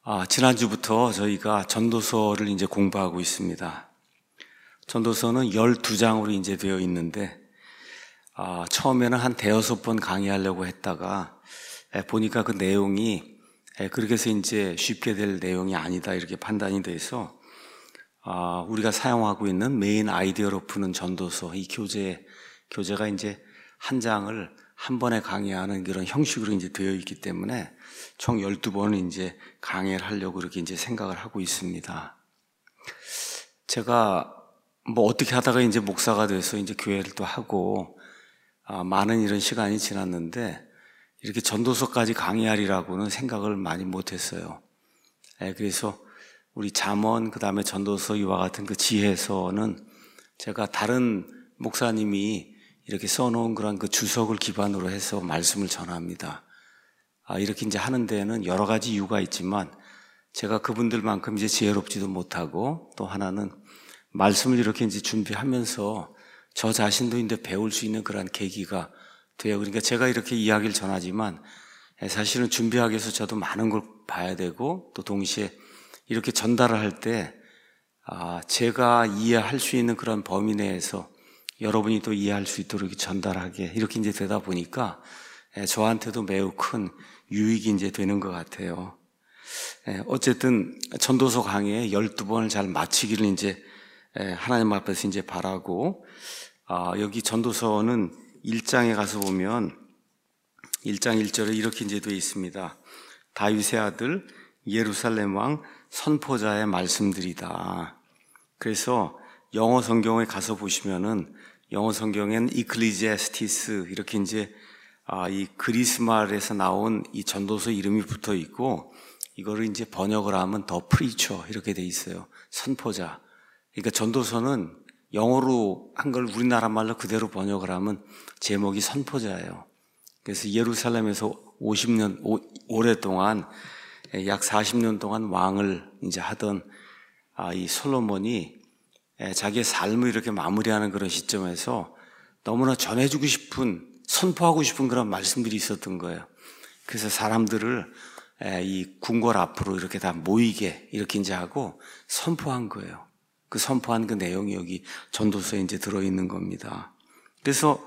지난주부터 저희가 전도서를 이제 공부하고 있습니다. 전도서는 12장으로 이제 되어 있는데, 처음에는 한 대여섯 번 강의하려고 했다가, 보니까 그 내용이, 그렇게 해서 이제 쉽게 될 내용이 아니다, 이렇게 판단이 돼서, 우리가 사용하고 있는 메인 아이디어로 푸는 전도서, 이 교재가 이제 한 장을 한 번에 강의하는 그런 형식으로 이제 되어 있기 때문에 총 12번을 이제 강의를 하려고 이렇게 이제 생각을 하고 있습니다. 제가 어떻게 하다가 이제 목사가 돼서 이제 교회를 또 하고, 많은 이런 시간이 지났는데, 이렇게 전도서까지 강의하리라고는 생각을 많이 못 했어요. 그래서 우리 잠언, 그 다음에 전도서 이와 같은 그 지혜서는 제가 다른 목사님이 이렇게 써놓은 그런 그 주석을 기반으로 해서 말씀을 전합니다. 이렇게 이제 하는 데에는 여러 가지 이유가 있지만 제가 그분들만큼 이제 지혜롭지도 못하고, 또 하나는 말씀을 이렇게 이제 준비하면서 저 자신도 이제 배울 수 있는 그런 계기가 돼요. 그러니까 제가 이렇게 이야기를 전하지만 사실은 준비하기 위해서 저도 많은 걸 봐야 되고, 또 동시에 이렇게 전달을 할 때 제가 이해할 수 있는 그런 범위 내에서 여러분이 또 이해할 수 있도록 이렇게 전달하게 이렇게 이제 되다 보니까 저한테도 매우 큰 유익이 이제 되는 것 같아요. 어쨌든 전도서 강의 12번을 잘 마치기를 이제 하나님 앞에서 이제 바라고, 여기 전도서는 1장에 가서 보면 1장 1절에 이렇게 이제 되어 있습니다. 다윗의 아들 예루살렘 왕 선포자의 말씀들이다. 그래서 영어 성경에 가서 보시면은 영어 성경엔 이클리지아스티스 이렇게 이제 이 그리스 말에서 나온 이 전도서 이름이 붙어 있고, 이거를 이제 번역을 하면 더 프리처 이렇게 돼 있어요. 선포자. 그러니까 전도서는 영어로 한 걸 우리나라 말로 그대로 번역을 하면 제목이 선포자예요. 그래서 예루살렘에서 50년 오랫동안 약 40년 동안 왕을 이제 하던 이 솔로몬이 자기의 삶을 이렇게 마무리하는 그런 시점에서 너무나 전해주고 싶은, 선포하고 싶은 그런 말씀들이 있었던 거예요. 그래서 사람들을 이 궁궐 앞으로 이렇게 다 모이게 이렇게 이제 하고 선포한 거예요. 그 선포한 그 내용이 여기 전도서에 이제 들어있는 겁니다. 그래서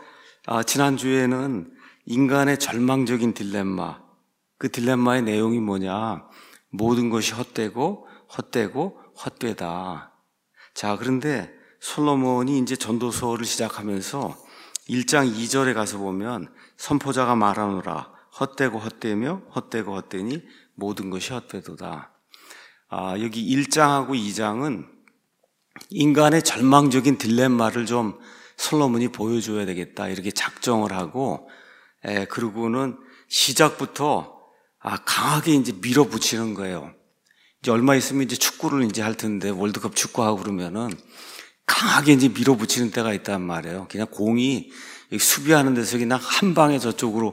지난주에는 인간의 절망적인 딜레마, 그 딜레마의 내용이 뭐냐, 모든 것이 헛되고 헛되다. 자, 그런데 솔로몬이 이제 전도서를 시작하면서 1장 2절에 가서 보면 선포자가 말하노라 헛되고 헛되며 헛되고 헛되니 모든 것이 헛되도다. 여기 1장하고 2장은 인간의 절망적인 딜레마를 좀 솔로몬이 보여줘야 되겠다 이렇게 작정을 하고, 그리고는 시작부터 강하게 이제 밀어붙이는 거예요. 이제 얼마 있으면 이제 축구를 이제 할 텐데, 월드컵 축구하고 그러면은 강하게 이제 밀어붙이는 때가 있단 말이에요. 그냥 공이 수비하는 데서 그냥 한 방에 저쪽으로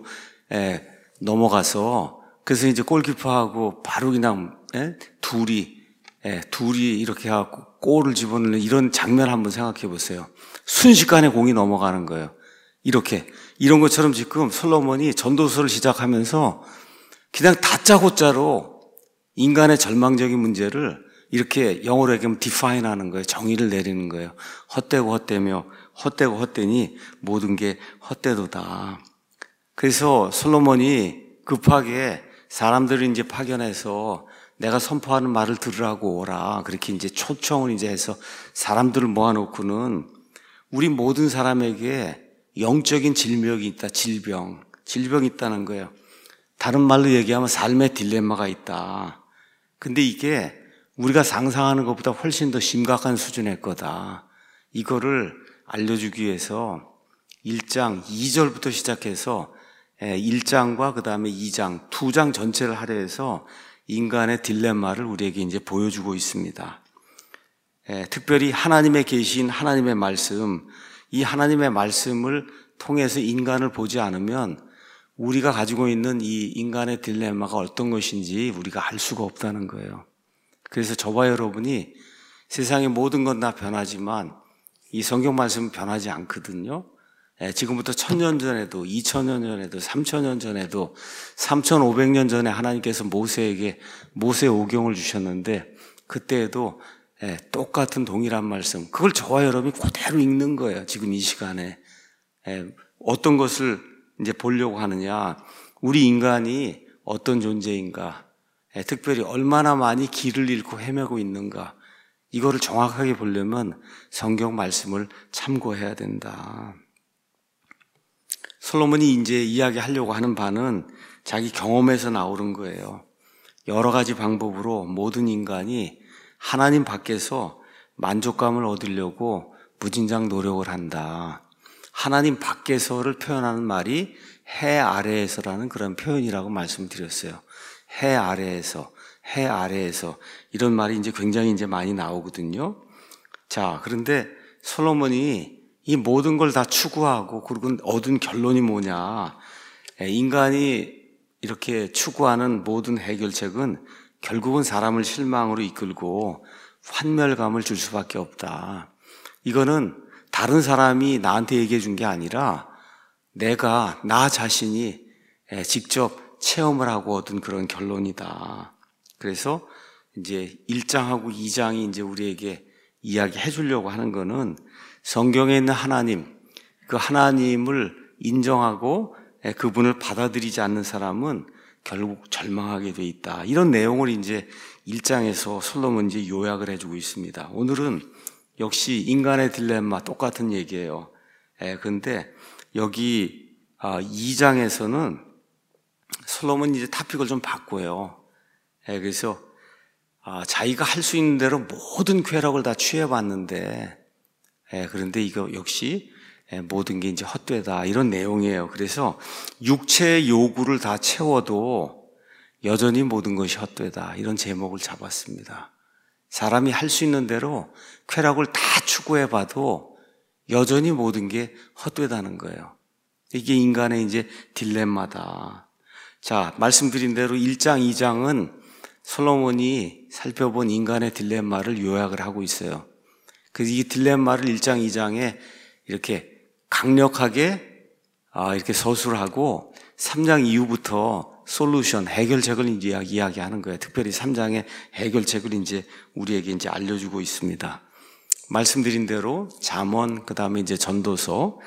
넘어가서, 그래서 이제 골키퍼하고 바로 그냥 둘이 이렇게 하고 골을 집어넣는 이런 장면 한번 생각해 보세요. 순식간에 공이 넘어가는 거예요. 이런 것처럼 지금 솔로몬이 전도서를 시작하면서 그냥 다짜고짜로 인간의 절망적인 문제를 이렇게 영어로 얘기하면 define 하는 거예요. 정의를 내리는 거예요. 헛되고 헛되며 헛되고 헛되니 모든 게 헛되도다. 그래서 솔로몬이 급하게 사람들을 이제 파견해서 내가 선포하는 말을 들으라고 오라. 그렇게 이제 초청을 이제 해서 사람들을 모아놓고는 우리 모든 사람에게 영적인 질병이 있다. 질병이 있다는 거예요. 다른 말로 얘기하면 삶의 딜레마가 있다. 근데 이게 우리가 상상하는 것보다 훨씬 더 심각한 수준의 거다. 이거를 알려주기 위해서 1장 2절부터 시작해서 1장과 그 다음에 2장, 2장 전체를 할애해서 인간의 딜레마를 우리에게 이제 보여주고 있습니다. 특별히 하나님의 계신 하나님의 말씀, 이 하나님의 말씀을 통해서 인간을 보지 않으면 우리가 가지고 있는 이 인간의 딜레마가 어떤 것인지 우리가 알 수가 없다는 거예요. 그래서 저와 여러분이 세상의 모든 건 다 변하지만 이 성경 말씀은 변하지 않거든요. 지금부터 1000년 전에도 2000년 전에도 3000년 전에도 3500년 전에 하나님께서 모세에게 모세 오경을 주셨는데 그때에도 똑같은 동일한 말씀, 그걸 저와 여러분이 그대로 읽는 거예요. 지금 이 시간에. 어떤 것을 이제 보려고 하느냐, 우리 인간이 어떤 존재인가, 특별히 얼마나 많이 길을 잃고 헤매고 있는가, 이거를 정확하게 보려면 성경 말씀을 참고해야 된다. 솔로몬이 이제 이야기하려고 하는 바는 자기 경험에서 나오는 거예요. 여러 가지 방법으로 모든 인간이 하나님 밖에서 만족감을 얻으려고 무진장 노력을 한다. 하나님 밖에서를 표현하는 말이 해 아래에서라는 그런 표현이라고 말씀드렸어요. 해 아래에서, 해 아래에서, 이런 말이 이제 굉장히 이제 많이 나오거든요. 자, 그런데 솔로몬이 이 모든 걸 다 추구하고 그리고 얻은 결론이 뭐냐? 인간이 이렇게 추구하는 모든 해결책은 결국은 사람을 실망으로 이끌고 환멸감을 줄 수밖에 없다. 이거는 다른 사람이 나한테 얘기해 준 게 아니라 내가 나 자신이 직접 체험을 하고 얻은 그런 결론이다. 그래서 이제 1장하고 2장이 이제 우리에게 이야기해 주려고 하는 거는 성경에 있는 하나님, 그 하나님을 인정하고 그분을 받아들이지 않는 사람은 결국 절망하게 돼 있다. 이런 내용을 이제 1장에서 솔로몬이 이제 요약을 해주고 있습니다. 오늘은 역시 인간의 딜레마 똑같은 얘기예요. 그런데 여기 2장에서는 솔로몬이 이제 토픽을 좀 바꿔요. 그래서 자기가 할 수 있는 대로 모든 쾌락을 다 취해봤는데, 그런데 이거 역시 모든 게 이제 헛되다, 이런 내용이에요. 그래서 육체의 요구를 다 채워도 여전히 모든 것이 헛되다, 이런 제목을 잡았습니다. 사람이 할 수 있는 대로 쾌락을 다 추구해봐도 여전히 모든 게 헛되다는 거예요. 이게 인간의 이제 딜레마다. 자, 말씀드린 대로 1장, 2장은 솔로몬이 살펴본 인간의 딜레마를 요약을 하고 있어요. 그래서 이 딜레마를 1장, 2장에 이렇게 강력하게 이렇게 서술하고 3장 이후부터 솔루션, 해결책을 이제 이야기하는 거예요. 특별히 3장의 해결책을 이제 우리에게 이제 알려주고 있습니다. 말씀드린 대로 잠언, 그 다음에 이제 전도서,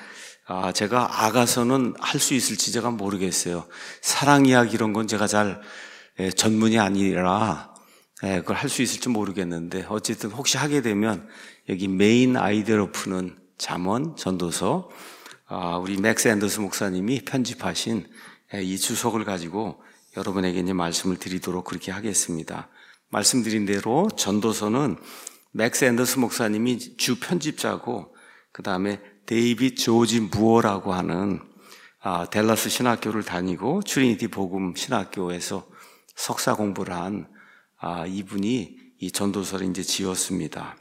제가 아가서는 할 수 있을지 제가 모르겠어요. 사랑 이야기 이런 건 제가 잘 전문이 아니라 그걸 할 수 있을지 모르겠는데, 어쨌든 혹시 하게 되면 여기 메인 아이디어로 푸는 잠언, 전도서, 우리 맥스 앤더스 목사님이 편집하신 이 주석을 가지고 여러분에게 이제 말씀을 드리도록 그렇게 하겠습니다. 말씀드린 대로 전도서는 맥스 앤더스 목사님이 주 편집자고, 그 다음에 데이빗 조지 무어라고 하는 댈러스 신학교를 다니고 트리니티 복음 신학교에서 석사 공부를 한 이분이 이 전도서를 이제 지었습니다.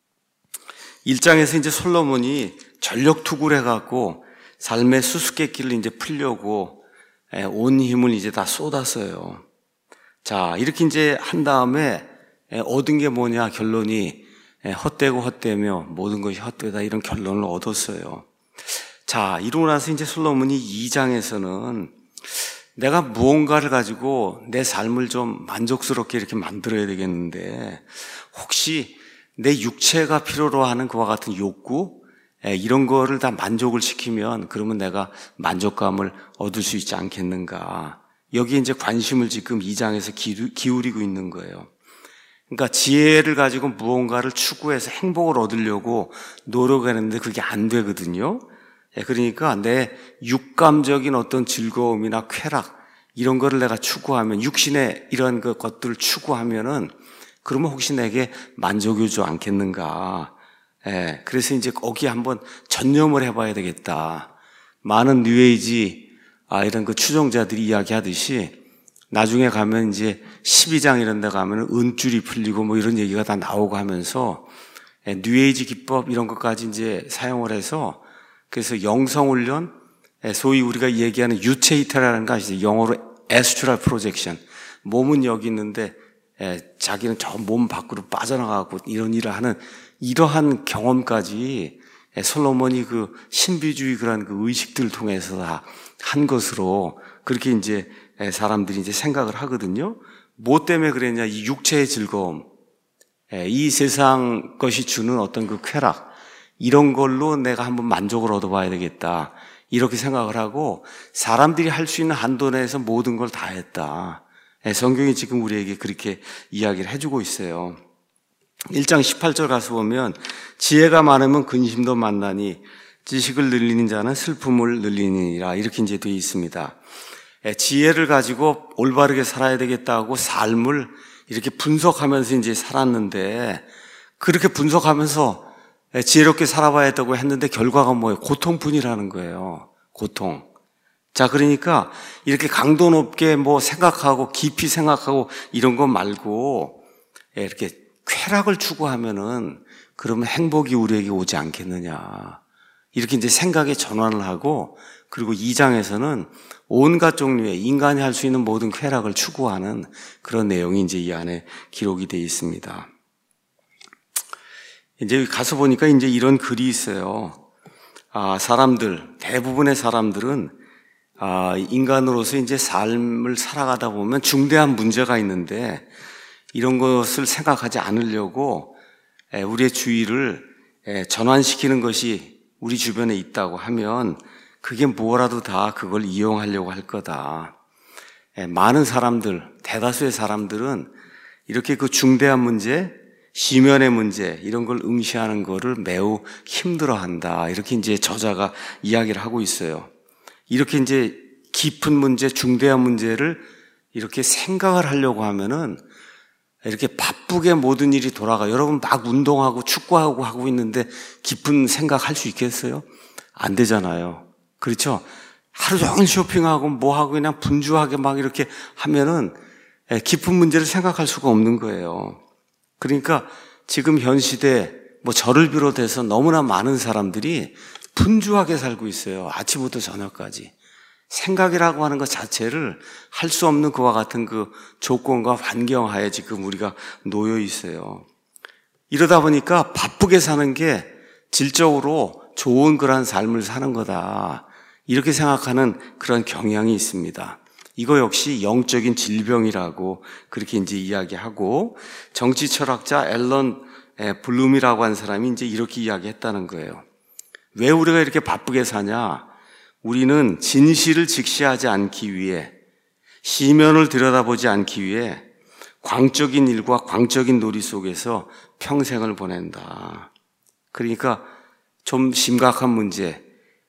1장에서 이제 솔로몬이 전력 투구를 해갖고 삶의 수수께끼를 이제 풀려고 온 힘을 이제 다 쏟았어요. 자, 이렇게 이제 한 다음에 얻은 게 뭐냐, 결론이 헛되고 헛되며 모든 것이 헛되다, 이런 결론을 얻었어요. 자, 이러고 나서 이제 솔로몬이 2장에서는 내가 무언가를 가지고 내 삶을 좀 만족스럽게 이렇게 만들어야 되겠는데, 혹시 내 육체가 필요로 하는 그와 같은 욕구, 이런 거를 다 만족을 시키면 그러면 내가 만족감을 얻을 수 있지 않겠는가. 여기에 이제 관심을 지금 2장에서 기울이고 있는 거예요. 그러니까 지혜를 가지고 무언가를 추구해서 행복을 얻으려고 노력하는데 그게 안 되거든요. 그러니까 내 육감적인 어떤 즐거움이나 쾌락, 이런 거를 내가 추구하면, 육신의 이런 것들을 추구하면은 그러면 혹시 내게 만족이 오지 않겠는가. 그래서 이제 거기에 한번 전념을 해봐야 되겠다. 많은 뉴에이지 이런 그 추종자들이 이야기하듯이 나중에 가면 이제 12장 이런 데 가면 은줄이 풀리고 뭐 이런 얘기가 다 나오고 하면서 뉴에이지 기법 이런 것까지 이제 사용을 해서, 그래서 영성훈련, 소위 우리가 얘기하는 유체 이탈이라는 거 아시죠? 영어로 astral projection. 몸은 여기 있는데 자기는 저 몸 밖으로 빠져나가고 이런 일을 하는 이러한 경험까지 솔로몬이 그 신비주의 그런 그 의식들을 통해서 다 한 것으로 그렇게 이제 사람들이 이제 생각을 하거든요. 뭐 때문에 그랬냐? 이 육체의 즐거움, 이 세상 것이 주는 어떤 그 쾌락, 이런 걸로 내가 한번 만족을 얻어봐야 되겠다. 이렇게 생각을 하고 사람들이 할 수 있는 한도 내에서 모든 걸 다 했다. 성경이 지금 우리에게 그렇게 이야기를 해주고 있어요. 1장 18절 가서 보면 지혜가 많으면 근심도 많나니 지식을 늘리는 자는 슬픔을 늘리니라, 이렇게 이제 되어 있습니다. 지혜를 가지고 올바르게 살아야 되겠다고 삶을 이렇게 분석하면서 이제 살았는데, 그렇게 분석하면서 지혜롭게 살아봐야 했다고 했는데 결과가 뭐예요? 고통뿐이라는 거예요. 고통. 자, 그러니까 이렇게 강도 높게 뭐 생각하고 깊이 생각하고 이런 거 말고 이렇게 쾌락을 추구하면은 그러면 행복이 우리에게 오지 않겠느냐. 이렇게 이제 생각의 전환을 하고, 그리고 2장에서는 온갖 종류의 인간이 할 수 있는 모든 쾌락을 추구하는 그런 내용이 이제 이 안에 기록이 되어 있습니다. 이제 가서 보니까 이제 이런 글이 있어요. 대부분의 사람들은 인간으로서 이제 삶을 살아가다 보면 중대한 문제가 있는데 이런 것을 생각하지 않으려고 우리의 주의를 전환시키는 것이 우리 주변에 있다고 하면 그게 뭐라도 다 그걸 이용하려고 할 거다. 많은 사람들, 대다수의 사람들은 이렇게 그 중대한 문제, 시면의 문제, 이런 걸 응시하는 거를 매우 힘들어한다. 이렇게 이제 저자가 이야기를 하고 있어요. 이렇게 이제 깊은 문제, 중대한 문제를 이렇게 생각을 하려고 하면은 이렇게 바쁘게 모든 일이 돌아가. 여러분 막 운동하고 축구하고 하고 있는데 깊은 생각할 수 있겠어요? 안 되잖아요. 그렇죠? 하루 종일 쇼핑하고 뭐하고 그냥 분주하게 막 이렇게 하면은 깊은 문제를 생각할 수가 없는 거예요. 그러니까 지금 현 시대 뭐 저를 비롯해서 너무나 많은 사람들이 분주하게 살고 있어요. 아침부터 저녁까지. 생각이라고 하는 것 자체를 할 수 없는 그와 같은 그 조건과 환경 하에 지금 우리가 놓여 있어요. 이러다 보니까 바쁘게 사는 게 질적으로 좋은 그런 삶을 사는 거다. 이렇게 생각하는 그런 경향이 있습니다. 이거 역시 영적인 질병이라고 그렇게 이제 이야기하고, 정치 철학자 앨런 블룸이라고 하는 사람이 이제 이렇게 이야기했다는 거예요. 왜 우리가 이렇게 바쁘게 사냐? 우리는 진실을 직시하지 않기 위해, 시면을 들여다보지 않기 위해 광적인 일과 광적인 놀이 속에서 평생을 보낸다. 그러니까 좀 심각한 문제,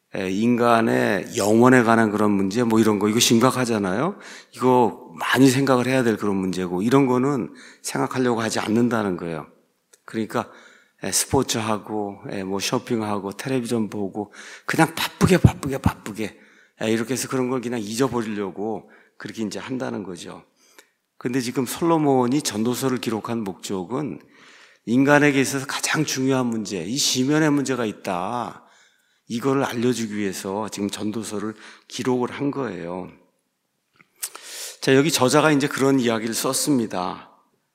인간의 영혼에 관한 그런 문제, 뭐 이런 거, 이거 심각하잖아요? 이거 많이 생각을 해야 될 그런 문제고, 이런 거는 생각하려고 하지 않는다는 거예요. 그러니까 스포츠하고 뭐 쇼핑하고 텔레비전 보고 그냥 바쁘게 이렇게 해서 그런 걸 그냥 잊어버리려고 그렇게 이제 한다는 거죠. 근데 지금 솔로몬이 전도서를 기록한 목적은 인간에게 있어서 가장 중요한 문제, 이 시면의 문제가 있다, 이거를 알려주기 위해서 지금 전도서를 기록을 한 거예요. 자, 여기 저자가 이제 그런 이야기를 썼습니다.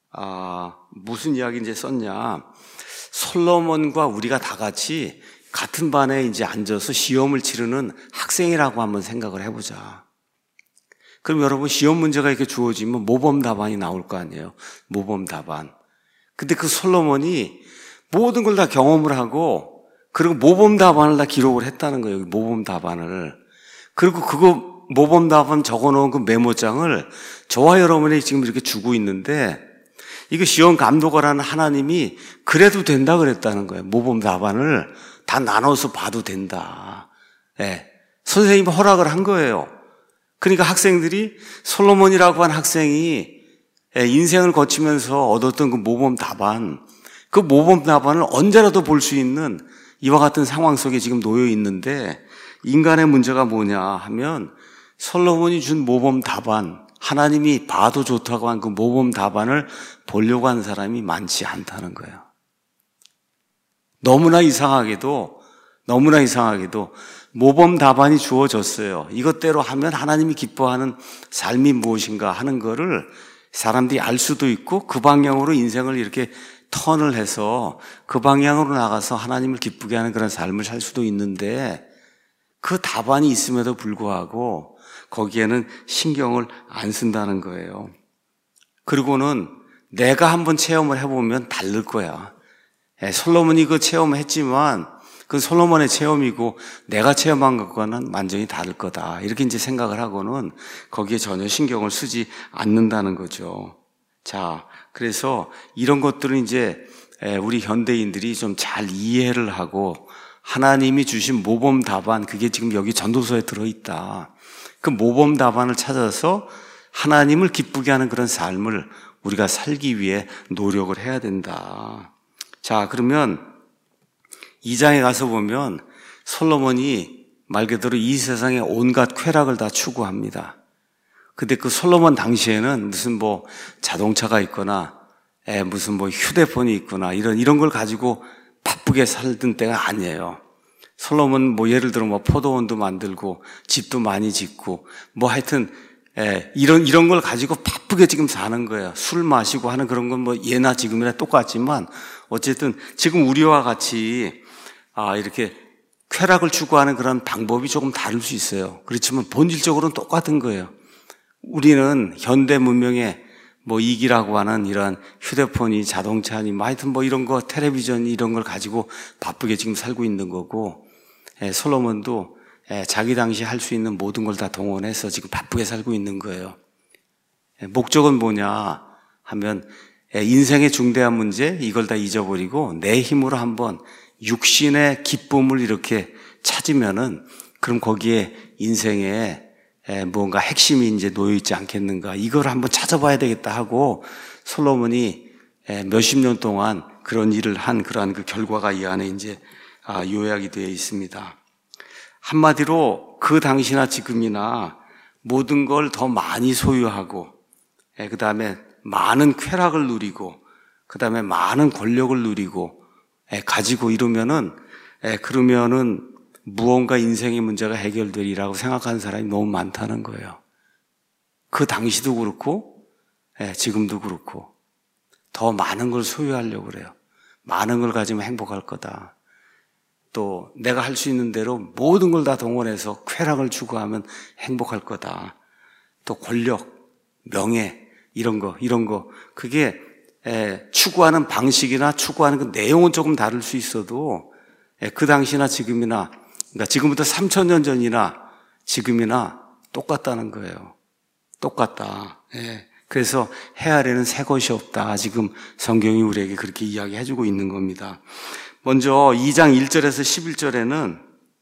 무슨 이야기 이제 썼냐? 솔로몬과 우리가 다 같이 같은 반에 이제 앉아서 시험을 치르는 학생이라고 한번 생각을 해보자. 그럼 여러분, 시험 문제가 이렇게 주어지면 모범 답안이 나올 거 아니에요? 모범 답안. 근데 그 솔로몬이 모든 걸 다 경험을 하고, 그리고 모범 답안을 다 기록을 했다는 거예요. 모범 답안을. 그리고 그거 모범 답안 적어놓은 그 메모장을 저와 여러분이 지금 이렇게 주고 있는데, 이거 시험 감독을 하나님이 그래도 된다 그랬다는 거예요. 모범 답안을 다 나눠서 봐도 된다. 선생님이 허락을 한 거예요. 그러니까 학생들이, 솔로몬이라고 한 학생이 인생을 거치면서 얻었던 그 모범 답안, 그 모범 답안을 언제라도 볼 수 있는 이와 같은 상황 속에 지금 놓여 있는데, 인간의 문제가 뭐냐 하면 솔로몬이 준 모범 답안, 하나님이 봐도 좋다고 한 그 모범 답안을 보려고 하는 사람이 많지 않다는 거예요. 너무나 이상하게도 모범 답안이 주어졌어요. 이것대로 하면 하나님이 기뻐하는 삶이 무엇인가 하는 거를 사람들이 알 수도 있고 그 방향으로 인생을 이렇게 턴을 해서 그 방향으로 나가서 하나님을 기쁘게 하는 그런 삶을 살 수도 있는데 그 답안이 있음에도 불구하고 거기에는 신경을 안 쓴다는 거예요. 그리고는 내가 한번 체험을 해보면 다를 거야. 솔로몬이 그 체험을 했지만 그건 솔로몬의 체험이고 내가 체험한 것과는 완전히 다를 거다. 이렇게 이제 생각을 하고는 거기에 전혀 신경을 쓰지 않는다는 거죠. 자, 그래서 이런 것들은 이제 우리 현대인들이 좀 잘 이해를 하고 하나님이 주신 모범 답안, 그게 지금 여기 전도서에 들어있다. 그 모범 답안을 찾아서 하나님을 기쁘게 하는 그런 삶을 우리가 살기 위해 노력을 해야 된다. 자, 그러면 2장에 가서 보면 솔로몬이 말 그대로 이 세상의 온갖 쾌락을 다 추구합니다. 근데 그 솔로몬 당시에는 무슨 뭐 자동차가 있거나 무슨 뭐 휴대폰이 있거나 이런 걸 가지고 바쁘게 살던 때가 아니에요. 솔로몬 뭐 예를 들어 뭐 포도원도 만들고 집도 많이 짓고 뭐 하여튼 이런 걸 가지고 바쁘게 지금 사는 거예요. 술 마시고 하는 그런 건 뭐 예나 지금이나 똑같지만 어쨌든 지금 우리와 같이 이렇게 쾌락을 추구하는 그런 방법이 조금 다를 수 있어요. 그렇지만 본질적으로는 똑같은 거예요. 우리는 현대 문명의 뭐 이기라고 하는 이런 휴대폰이 자동차니 뭐 하여튼 뭐 이런 거 텔레비전이 이런 걸 가지고 바쁘게 지금 살고 있는 거고 솔로몬도 자기 당시 할 수 있는 모든 걸 다 동원해서 지금 바쁘게 살고 있는 거예요. 목적은 뭐냐 하면 인생의 중대한 문제 이걸 다 잊어버리고 내 힘으로 한번 육신의 기쁨을 이렇게 찾으면은 그럼 거기에 인생에 뭔가 핵심이 이제 놓여 있지 않겠는가 이걸 한번 찾아봐야 되겠다 하고 솔로몬이 몇십 년 동안 그런 일을 한 그러한 그 결과가 이 안에 이제 요약이 되어 있습니다. 한마디로 그 당시나 지금이나 모든 걸 더 많이 소유하고 그 다음에 많은 쾌락을 누리고 그 다음에 많은 권력을 누리고 가지고 이러면은 그러면은 무언가 인생의 문제가 해결되리라고 생각하는 사람이 너무 많다는 거예요. 그 당시도 그렇고 지금도 그렇고 더 많은 걸 소유하려고 그래요. 많은 걸 가지면 행복할 거다. 또 내가 할 수 있는 대로 모든 걸 다 동원해서 쾌락을 추구하면 행복할 거다. 또 권력, 명예 이런 거 그게 추구하는 방식이나 추구하는 그 내용은 조금 다를 수 있어도 그 당시나 지금이나 그러니까 지금부터 3,000년 전이나 지금이나 똑같다는 거예요. 똑같다. 그래서 해 아래는 새 것이 없다. 지금 성경이 우리에게 그렇게 이야기해주고 있는 겁니다. 먼저 2장 1절에서 11절에는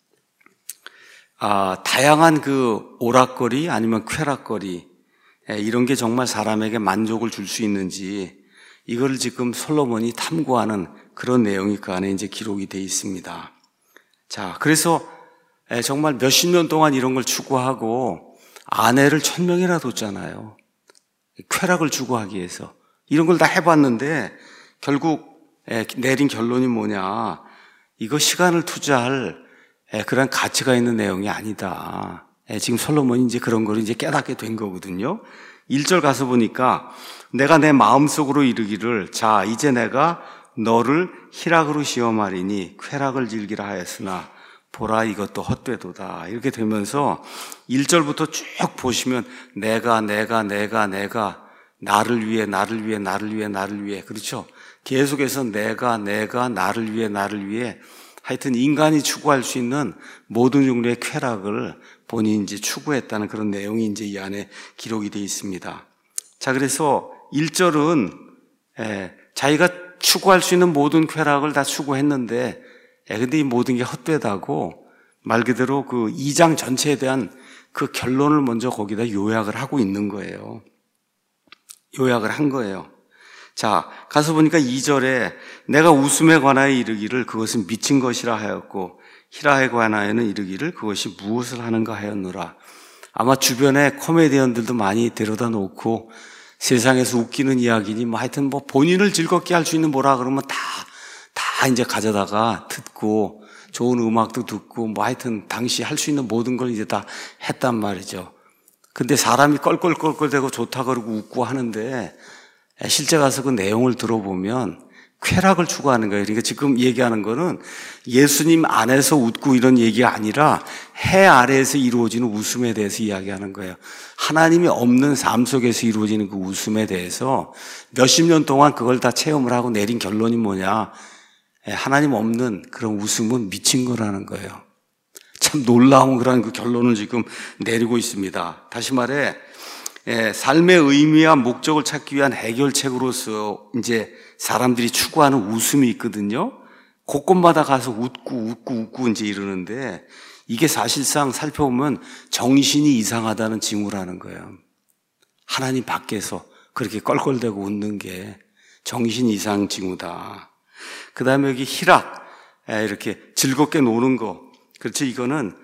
다양한 그 오락거리 아니면 쾌락거리 이런 게 정말 사람에게 만족을 줄 수 있는지 이걸 지금 솔로몬이 탐구하는 그런 내용이 그 안에 이제 기록이 되어 있습니다. 자, 그래서 정말 몇십 년 동안 이런 걸 추구하고 아내를 1,000명이나 뒀잖아요. 쾌락을 추구하기 위해서. 이런 걸 다 해봤는데 결국 내린 결론이 뭐냐. 이거 시간을 투자할 그런 가치가 있는 내용이 아니다. 지금 솔로몬이 이제 그런 걸 이제 깨닫게 된 거거든요. 1절 가서 보니까 내가 내 마음속으로 이르기를 자 이제 내가 너를 희락으로 시험하리니 쾌락을 즐기라 하였으나 보라 이것도 헛되도다. 이렇게 되면서 1절부터 쭉 보시면 내가 나를 위해 그렇죠? 계속해서 내가 나를 위해 하여튼 인간이 추구할 수 있는 모든 종류의 쾌락을 본인이 이제 추구했다는 그런 내용이 이제 이 안에 기록이 되어 있습니다. 자, 그래서 1절은 자기가 추구할 수 있는 모든 쾌락을 다 추구했는데 근데 이 모든 게 헛되다고 말 그대로 그 2장 전체에 대한 그 결론을 먼저 거기다 요약을 하고 있는 거예요. 요약을 한 거예요. 자, 가서 보니까 2절에 내가 웃음에 관하여 이르기를 그것은 미친 것이라 하였고 희라에 관하여는 이르기를 그것이 무엇을 하는가 하였노라. 아마 주변에 코미디언들도 많이 데려다 놓고 세상에서 웃기는 이야기니 뭐 하여튼 뭐 본인을 즐겁게 할 수 있는 뭐라 그러면 다 이제 가져다가 듣고 좋은 음악도 듣고 뭐 하여튼 당시 할 수 있는 모든 걸 이제 다 했단 말이죠. 근데 사람이 껄껄껄껄대고 좋다 그러고 웃고 하는데 실제 가서 그 내용을 들어보면 쾌락을 추구하는 거예요. 그러니까 지금 얘기하는 거는 예수님 안에서 웃고 이런 얘기가 아니라 해 아래에서 이루어지는 웃음에 대해서 이야기하는 거예요. 하나님이 없는 삶 속에서 이루어지는 그 웃음에 대해서 몇십 년 동안 그걸 다 체험을 하고 내린 결론이 뭐냐. 하나님 없는 그런 웃음은 미친 거라는 거예요. 참 놀라운 그런 그 결론을 지금 내리고 있습니다. 다시 말해, 삶의 의미와 목적을 찾기 위한 해결책으로서 이제 사람들이 추구하는 웃음이 있거든요. 곳곳마다 가서 웃고 이제 이러는데 이게 사실상 살펴보면 정신이 이상하다는 징후라는 거예요. 하나님 밖에서 그렇게 껄껄대고 웃는 게 정신 이상 징후다. 그 다음에 여기 희락, 이렇게 즐겁게 노는 거. 그렇죠. 이거는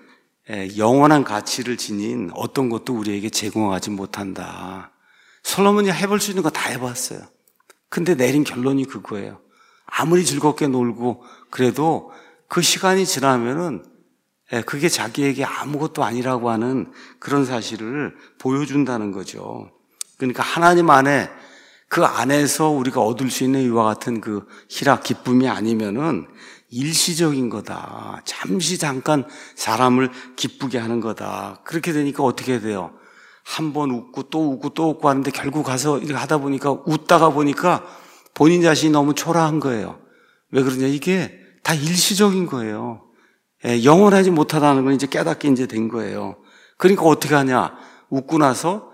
영원한 가치를 지닌 어떤 것도 우리에게 제공하지 못한다. 솔로몬이 해볼 수 있는 거 다 해봤어요. 근데 내린 결론이 그거예요. 아무리 즐겁게 놀고 그래도 그 시간이 지나면은 그게 자기에게 아무것도 아니라고 하는 그런 사실을 보여준다는 거죠. 그러니까 하나님 안에 그 안에서 우리가 얻을 수 있는 이와 같은 그 희락, 기쁨이 아니면은 일시적인 거다. 잠깐 사람을 기쁘게 하는 거다. 그렇게 되니까 어떻게 돼요? 한 번 웃고 또 웃고 하는데 결국 가서 이렇게 하다 보니까 웃다가 보니까 본인 자신이 너무 초라한 거예요. 왜 그러냐? 이게 다 일시적인 거예요. 영원하지 못하다는 건 이제 깨닫게 이제 된 거예요. 그러니까 어떻게 하냐? 웃고 나서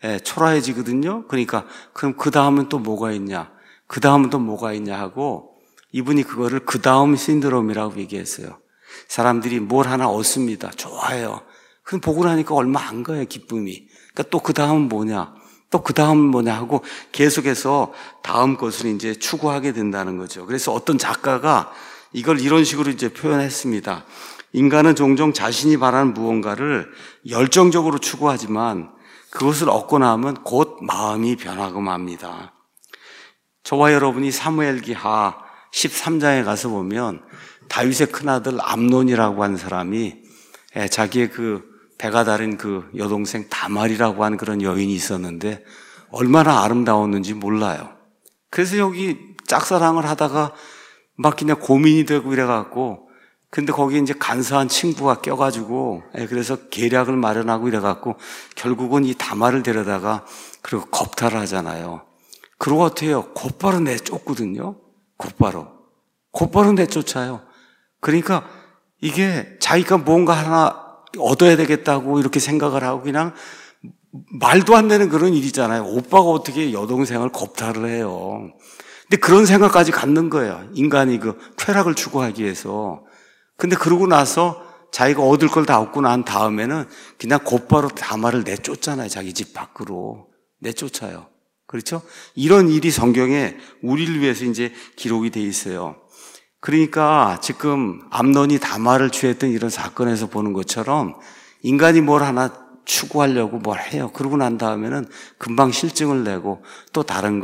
초라해지거든요. 그러니까 그럼 그 다음은 또 뭐가 있냐? 그 다음은 또 뭐가 있냐 하고 이분이 그거를 그 다음 신드롬이라고 얘기했어요. 사람들이 뭘 하나 얻습니다. 좋아해요. 그럼 보고 나니까 얼마 안 가요, 기쁨이. 그러니까 또 그 다음은 뭐냐? 또 그 다음은 뭐냐 하고 계속해서 다음 것을 이제 추구하게 된다는 거죠. 그래서 어떤 작가가 이걸 이런 식으로 이제 표현했습니다. 인간은 종종 자신이 바라는 무언가를 열정적으로 추구하지만 그것을 얻고 나면 곧 마음이 변하고 맙니다. 저와 여러분이 사무엘기하 13장에 가서 보면 다윗의 큰아들 암논이라고 하는 사람이 자기의 그 배가 다른 그 여동생 다말이라고 하는 그런 여인이 있었는데 얼마나 아름다웠는지 몰라요. 그래서 여기 짝사랑을 하다가 막 그냥 고민이 되고 이래갖고 근데 거기에 이제 간사한 친구가 껴가지고 그래서 계략을 마련하고 이래갖고 결국은 이 다말을 데려다가 그리고 겁탈을 하잖아요. 그러고 어떻게 해요? 곧바로 내쫓거든요. 곧바로 내쫓아요. 그러니까 이게 자기가 뭔가 하나 얻어야 되겠다고 이렇게 생각을 하고 그냥 말도 안 되는 그런 일이잖아요. 오빠가 어떻게 여동생을 겁탈을 해요. 근데 그런 생각까지 갖는 거예요. 인간이 그 쾌락을 추구하기 위해서. 근데 그러고 나서 자기가 얻을 걸 다 얻고 난 다음에는 그냥 곧바로 다말을 내쫓잖아요. 자기 집 밖으로. 내쫓아요. 그렇죠? 이런 일이 성경에 우리를 위해서 이제 기록이 돼 있어요. 그러니까 지금 암논이 다말을 취했던 이런 사건에서 보는 것처럼 인간이 뭘 하나 추구하려고 뭘 해요. 그러고 난 다음에는 금방 실증을 내고 또 다른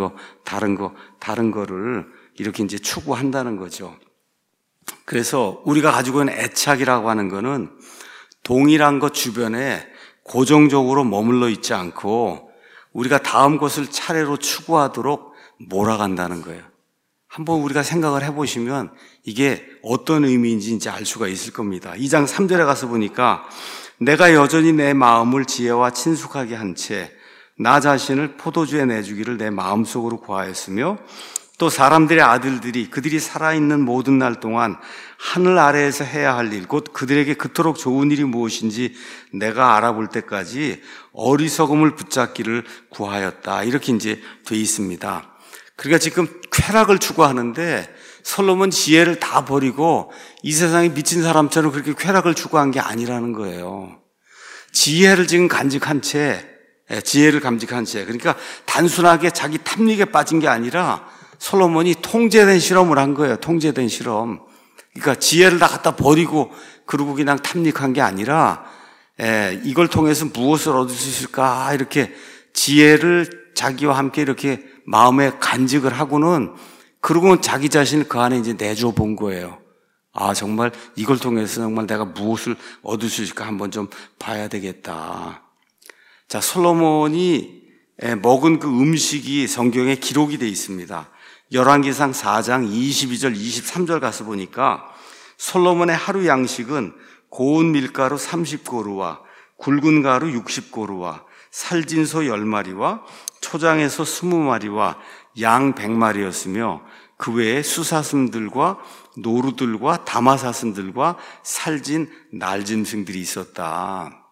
거를 이렇게 이제 추구한다는 거죠. 그래서 우리가 가지고 있는 애착이라고 하는 거는 동일한 것 주변에 고정적으로 머물러 있지 않고 우리가 다음 것을 차례로 추구하도록 몰아간다는 거예요. 한번 우리가 생각을 해보시면 이게 어떤 의미인지 이제 알 수가 있을 겁니다. 2장 3절에 가서 보니까 내가 여전히 내 마음을 지혜와 친숙하게 한 채 나 자신을 포도주에 내주기를 내 마음속으로 구하였으며 또 사람들의 아들들이 그들이 살아있는 모든 날 동안 하늘 아래에서 해야 할 일, 곧 그들에게 그토록 좋은 일이 무엇인지 내가 알아볼 때까지 어리석음을 붙잡기를 구하였다. 이렇게 이제 돼 있습니다. 그러니까 지금 쾌락을 추구하는데 솔로몬 지혜를 다 버리고 이 세상에 미친 사람처럼 그렇게 쾌락을 추구한 게 아니라는 거예요. 지혜를 지금 간직한 채, 그러니까 단순하게 자기 탐닉에 빠진 게 아니라 솔로몬이 통제된 실험을 한 거예요. 통제된 실험. 그러니까 지혜를 다 갖다 버리고 그러고 그냥 탐닉한 게 아니라 이걸 통해서 무엇을 얻을 수 있을까 이렇게 지혜를 자기와 함께 이렇게 마음에 간직을 하고는 그러고 자기 자신을 그 안에 이제 내줘 본 거예요. 아, 정말 이걸 통해서 정말 내가 무엇을 얻을 수 있을까 한번 좀 봐야 되겠다. 자, 솔로몬이 먹은 그 음식이 성경에 기록이 되어 있습니다. 열왕기상 4장 22절, 23절 가서 보니까 솔로몬의 하루 양식은 고운 밀가루 30고루와 굵은 가루 60고루와 살진소 10마리와 초장에서 20마리와 양 100마리였으며 그 외에 수사슴들과 노루들과 다마사슴들과 살진 날짐승들이 있었다.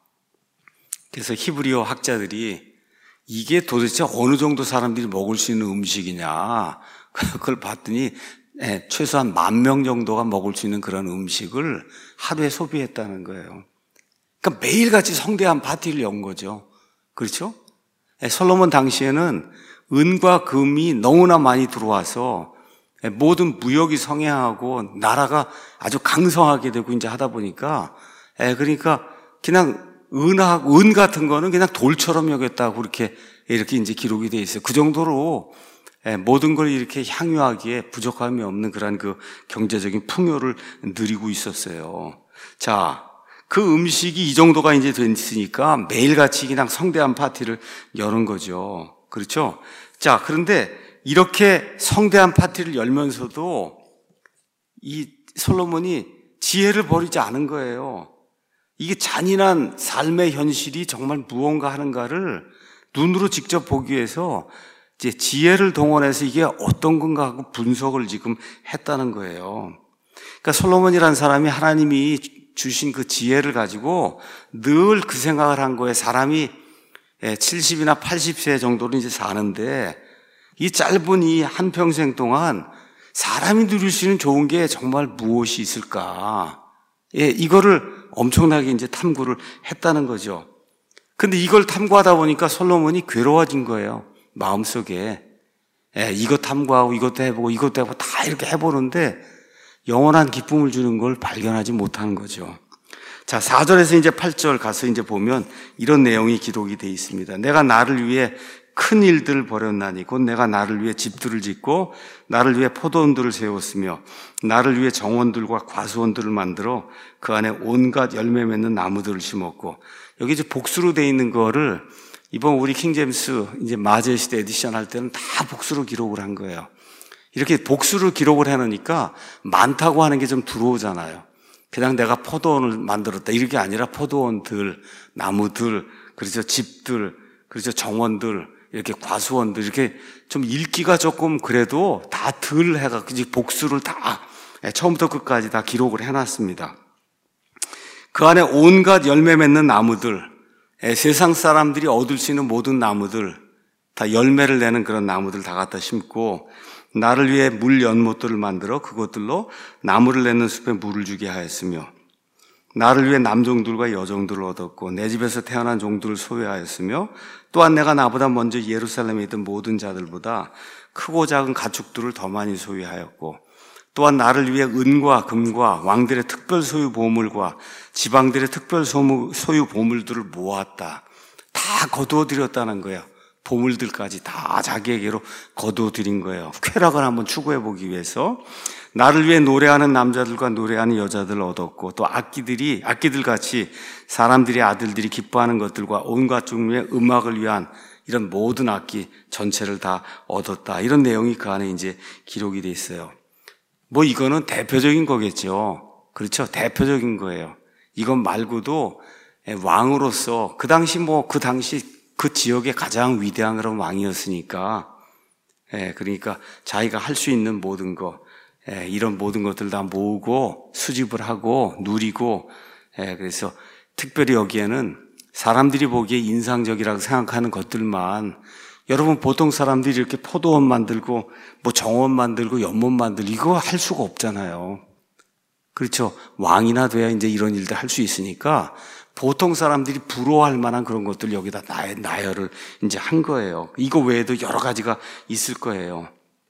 그래서 히브리어 학자들이 이게 도대체 어느 정도 사람들이 먹을 수 있는 음식이냐, 그걸 봤더니 최소한 10,000명 정도가 먹을 수 있는 그런 음식을 하루에 소비했다는 거예요. 그러니까 매일같이 성대한 파티를 연 거죠. 그렇죠? 솔로몬 당시에는 은과 금이 너무나 많이 들어와서 모든 무역이 성행하고 나라가 아주 강성하게 되고 이제 하다 보니까 그러니까 그냥 은 같은 거는 그냥 돌처럼 여겼다고 이렇게 이제 기록이 돼 있어요. 그 정도로 모든 걸 이렇게 향유하기에 부족함이 없는 그런 그 경제적인 풍요를 누리고 있었어요. 자, 그 음식이 이 정도가 이제 됐으니까 매일같이 그냥 성대한 파티를 여는 거죠. 그렇죠? 자, 그런데 이렇게 성대한 파티를 열면서도 이 솔로몬이 지혜를 버리지 않은 거예요. 이게 잔인한 삶의 현실이 정말 무언가 하는가를 눈으로 직접 보기 위해서 이제 지혜를 동원해서 이게 어떤 건가 하고 분석을 지금 했다는 거예요. 그러니까 솔로몬이라는 사람이 하나님이 주신 그 지혜를 가지고 늘 그 생각을 한 거예요. 사람이 70이나 80세 정도는 이제 사는데 이 짧은 이 한평생 동안 사람이 누릴 수 있는 좋은 게 정말 무엇이 있을까? 이거를 엄청나게 이제 탐구를 했다는 거죠. 근데 이걸 탐구하다 보니까 솔로몬이 괴로워진 거예요. 마음속에. 이것 탐구하고 이것도 해보고 이것도 해보고 다 이렇게 해보는데 영원한 기쁨을 주는 걸 발견하지 못하는 거죠. 자, 4절에서 이제 8절 가서 이제 보면 이런 내용이 기록이 되어 있습니다. 내가 나를 위해 큰 일들을 벌였나니 곧 내가 나를 위해 집들을 짓고 나를 위해 포도원들을 세웠으며 나를 위해 정원들과 과수원들을 만들어 그 안에 온갖 열매 맺는 나무들을 심었고, 여기 이제 복수로 되어 있는 거를 이번 우리 킹제임스 이제 마제스트 에디션 할 때는 다 복수로 기록을 한 거예요. 이렇게 복수를 기록을 해놓으니까 많다고 하는 게 좀 들어오잖아요. 그냥 내가 포도원을 만들었다 이렇게 아니라 포도원들, 나무들, 그렇죠, 집들, 그렇죠, 정원들, 이렇게 과수원들, 이렇게 좀 읽기가 조금 그래도 다 덜 해갖고 복수를 다 처음부터 끝까지 다 기록을 해놨습니다. 그 안에 온갖 열매 맺는 나무들, 세상 사람들이 얻을 수 있는 모든 나무들, 다 열매를 내는 그런 나무들 다 갖다 심고, 나를 위해 물 연못들을 만들어 그것들로 나무를 내는 숲에 물을 주게 하였으며, 나를 위해 남종들과 여종들을 얻었고 내 집에서 태어난 종들을 소유하였으며, 또한 내가 나보다 먼저 예루살렘에 있던 모든 자들보다 크고 작은 가축들을 더 많이 소유하였고, 또한 나를 위해 은과 금과 왕들의 특별 소유 보물과 지방들의 특별 소유 보물들을 모았다. 다 거두어들였다는 거예요. 보물들까지 다 자기에게로 거두어들인 거예요. 쾌락을 한번 추구해보기 위해서. 나를 위해 노래하는 남자들과 노래하는 여자들을 얻었고, 또 악기들 같이 사람들의 아들들이 기뻐하는 것들과 온갖 종류의 음악을 위한 이런 모든 악기 전체를 다 얻었다. 이런 내용이 그 안에 이제 기록이 돼 있어요. 뭐 이거는 대표적인 거겠죠. 그렇죠? 대표적인 거예요. 이건 말고도 왕으로서 그 당시 그 지역의 가장 위대한 그런 왕이었으니까, 그러니까 자기가 할 수 있는 모든 거, 이런 모든 것들 다 모으고 수집을 하고 누리고, 그래서 특별히 여기에는 사람들이 보기에 인상적이라고 생각하는 것들만, 여러분 보통 사람들이 이렇게 포도원 만들고 뭐 정원 만들고 연못 만들고 이거 할 수가 없잖아요. 그렇죠? 왕이나 돼야 이제 이런 일들 할 수 있으니까 보통 사람들이 부러워할 만한 그런 것들 여기다 나열을 이제 한 거예요. 이거 외에도 여러 가지가 있을 거예요.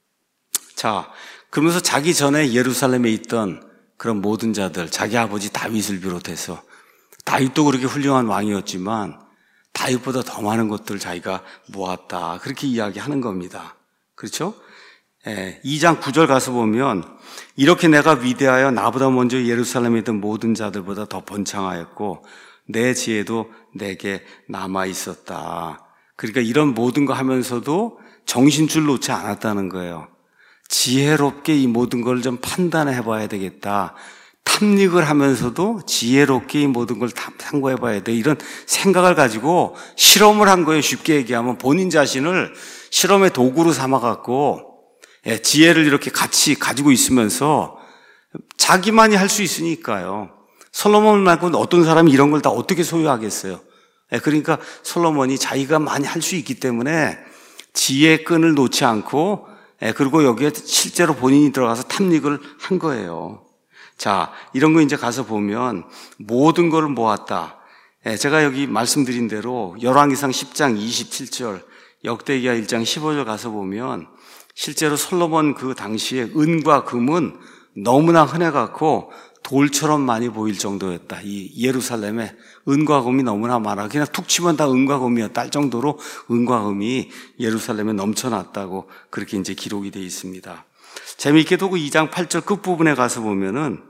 자, 그러면서 자기 전에 예루살렘에 있던 그런 모든 자들, 자기 아버지 다윗을 비롯해서, 다윗도 그렇게 훌륭한 왕이었지만 다윗보다 더 많은 것들을 자기가 모았다. 그렇게 이야기하는 겁니다. 그렇죠? 2장 9절 가서 보면, 이렇게 내가 위대하여 나보다 먼저 예루살렘에 있던 모든 자들보다 더 번창하였고 내 지혜도 내게 남아 있었다. 그러니까 이런 모든 거 하면서도 정신줄 놓지 않았다는 거예요. 지혜롭게 이 모든 걸 좀 판단해 봐야 되겠다. 탐닉을 하면서도 지혜롭게 이 모든 걸 탐구해 봐야 돼. 이런 생각을 가지고 실험을 한 거예요. 쉽게 얘기하면 본인 자신을 실험의 도구로 삼아갖고 지혜를 이렇게 같이 가지고 있으면서 자기만이 할 수 있으니까요. 솔로몬 말고는 어떤 사람이 이런 걸 다 어떻게 소유하겠어요. 그러니까 솔로몬이 자기가 많이 할 수 있기 때문에 지혜의 끈을 놓지 않고 그리고 여기에 실제로 본인이 들어가서 탐닉을 한 거예요. 자, 이런 거 이제 가서 보면 모든 걸 모았다. 제가 여기 말씀드린 대로 열왕기상 10장 27절, 역대기하 1장 15절 가서 보면 실제로 솔로몬 그 당시에 은과 금은 너무나 흔해갖고 돌처럼 많이 보일 정도였다. 이 예루살렘에 은과 금이 너무나 많아. 그냥 툭 치면 다 은과 금이었다 할 정도로 은과 금이 예루살렘에 넘쳐났다고 그렇게 이제 기록이 되어 있습니다. 재미있게도 그 2장 8절 끝부분에 가서 보면은,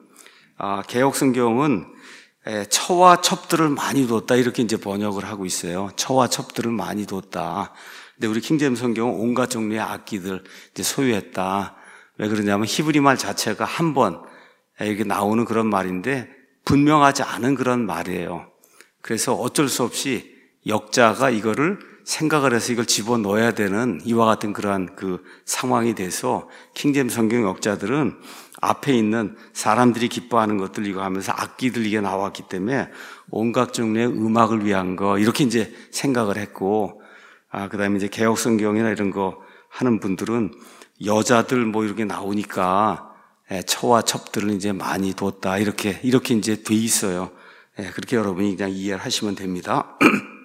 개역성경은 처와 첩들을 많이 뒀다. 이렇게 이제 번역을 하고 있어요. 처와 첩들을 많이 뒀다. 근데 우리 킹제임스 성경은 온갖 종류의 악기들 이제 소유했다. 왜 그러냐면 히브리 말 자체가 한 번 이렇게 나오는 그런 말인데 분명하지 않은 그런 말이에요. 그래서 어쩔 수 없이 역자가 이거를 생각을 해서 이걸 집어넣어야 되는 이와 같은 그러한 그 상황이 돼서 킹제임스 성경 역자들은 앞에 있는 사람들이 기뻐하는 것들 이거 하면서 악기들 이게 나왔기 때문에 온갖 종류의 음악을 위한 거 이렇게 이제 생각을 했고, 그다음에 이제 개역 성경이나 이런 거 하는 분들은 여자들 뭐 이렇게 나오니까 처와 첩들을 이제 많이 뒀다 이렇게 이제 돼 있어요. 그렇게 여러분이 그냥 이해를 하시면 됩니다.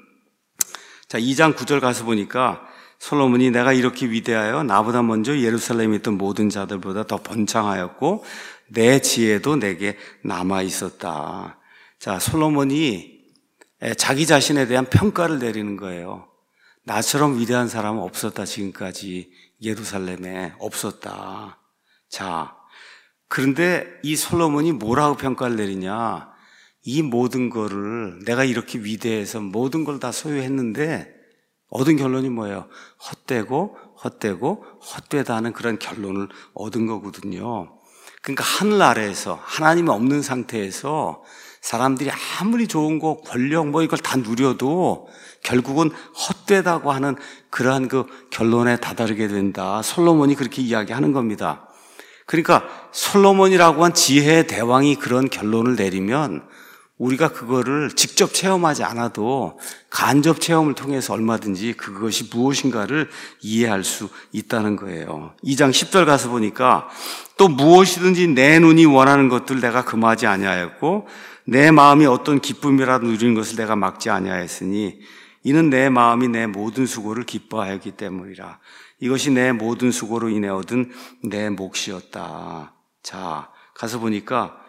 자, 2장 9절 가서 보니까 솔로몬이 내가 이렇게 위대하여 나보다 먼저 예루살렘에 있던 모든 자들보다 더 번창하였고 내 지혜도 내게 남아 있었다. 자, 솔로몬이 자기 자신에 대한 평가를 내리는 거예요. 나처럼 위대한 사람은 없었다. 지금까지 예루살렘에 없었다. 자, 그런데 이 솔로몬이 뭐라고 평가를 내리냐? 이 모든 거를 내가 이렇게 위대해서 모든 걸 다 소유했는데 얻은 결론이 뭐예요? 헛되고 헛되다는 그런 결론을 얻은 거거든요. 그러니까 하늘 아래에서 하나님이 없는 상태에서 사람들이 아무리 좋은 거, 권력 뭐 이걸 다 누려도 결국은 헛되다고 하는 그러한 그 결론에 다다르게 된다. 솔로몬이 그렇게 이야기하는 겁니다. 그러니까 솔로몬이라고 한 지혜의 대왕이 그런 결론을 내리면 우리가 그거를 직접 체험하지 않아도 간접 체험을 통해서 얼마든지 그것이 무엇인가를 이해할 수 있다는 거예요. 2장 10절 가서 보니까 또 무엇이든지 내 눈이 원하는 것들 내가 금하지 아니하였고 내 마음이 어떤 기쁨이라도 누리는 것을 내가 막지 아니하였으니 이는 내 마음이 내 모든 수고를 기뻐하였기 때문이라. 이것이 내 모든 수고로 인해 얻은 내 몫이었다. 자, 가서 보니까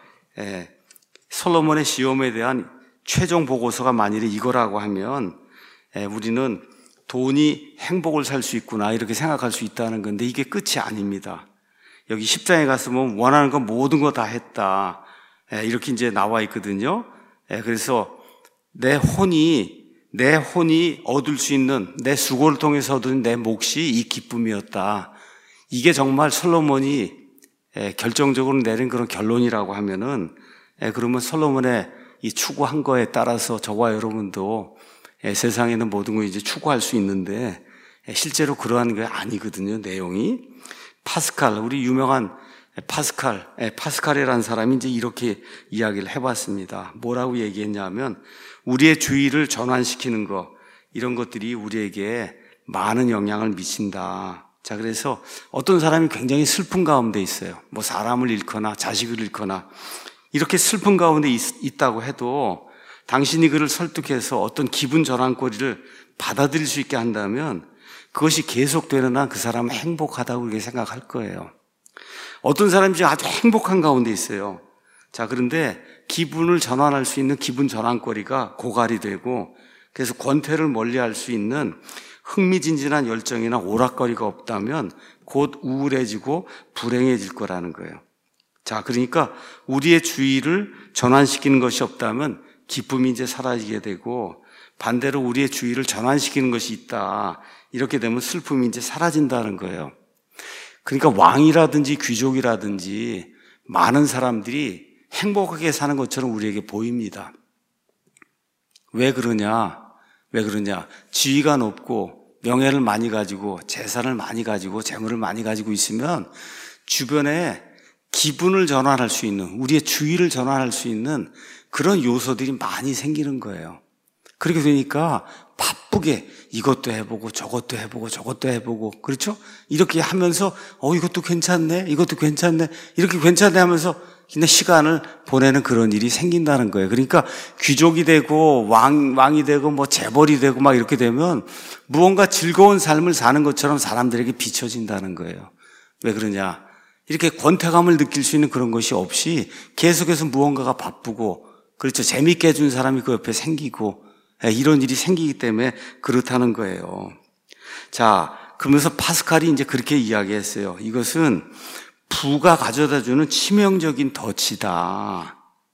솔로몬의 시험에 대한 최종 보고서가 만일에 이거라고 하면 우리는 돈이 행복을 살 수 있구나 이렇게 생각할 수 있다는 건데 이게 끝이 아닙니다. 여기 10장에 가서 보면 원하는 건 모든 거 다 했다. 이렇게 이제 나와 있거든요. 그래서 내 혼이 얻을 수 있는 내 수고를 통해서 얻은 내 몫이 이 기쁨이었다. 이게 정말 솔로몬이 결정적으로 내린 그런 결론이라고 하면은 그러면 솔로몬의 이 추구한 거에 따라서 저와 여러분도 세상에는 모든 걸 이제 추구할 수 있는데 실제로 그러한 게 아니거든요. 내용이 파스칼, 우리 유명한 파스칼이라는 사람이 이제 이렇게 이야기를 해봤습니다. 뭐라고 얘기했냐면 우리의 주의를 전환시키는 거 이런 것들이 우리에게 많은 영향을 미친다. 자, 그래서 어떤 사람이 굉장히 슬픈 가운데 있어요. 뭐 사람을 잃거나 자식을 잃거나 이렇게 슬픈 가운데 있다고 해도 당신이 그를 설득해서 어떤 기분 전환거리를 받아들일 수 있게 한다면 그것이 계속되는 한 그 사람은 행복하다고 그렇게 생각할 거예요. 어떤 사람이 지금 아주 행복한 가운데 있어요. 자, 그런데 기분을 전환할 수 있는 기분 전환거리가 고갈이 되고 그래서 권태를 멀리할 수 있는 흥미진진한 열정이나 오락거리가 없다면 곧 우울해지고 불행해질 거라는 거예요. 자, 그러니까 우리의 주의를 전환시키는 것이 없다면 기쁨이 이제 사라지게 되고 반대로 우리의 주의를 전환시키는 것이 있다. 이렇게 되면 슬픔이 이제 사라진다는 거예요. 그러니까 왕이라든지 귀족이라든지 많은 사람들이 행복하게 사는 것처럼 우리에게 보입니다. 왜 그러냐? 지위가 높고 명예를 많이 가지고 재산을 많이 가지고 재물을 많이 가지고 있으면 주변에 기분을 전환할 수 있는, 우리의 주의를 전환할 수 있는 그런 요소들이 많이 생기는 거예요. 그렇게 되니까 바쁘게 이것도 해보고 저것도 해보고 그렇죠? 이렇게 하면서 이것도 괜찮네 이렇게 괜찮네 하면서 그냥 시간을 보내는 그런 일이 생긴다는 거예요. 그러니까 귀족이 되고 왕이 되고 뭐 재벌이 되고 막 이렇게 되면 무언가 즐거운 삶을 사는 것처럼 사람들에게 비춰진다는 거예요. 왜 그러냐? 이렇게 권태감을 느낄 수 있는 그런 것이 없이 계속해서 무언가가 바쁘고, 그렇죠, 재밌게 해준 사람이 그 옆에 생기고 이런 일이 생기기 때문에 그렇다는 거예요. 자, 그러면서 파스칼이 이제 그렇게 이야기했어요. 이것은 부가 가져다주는 치명적인 덫이다.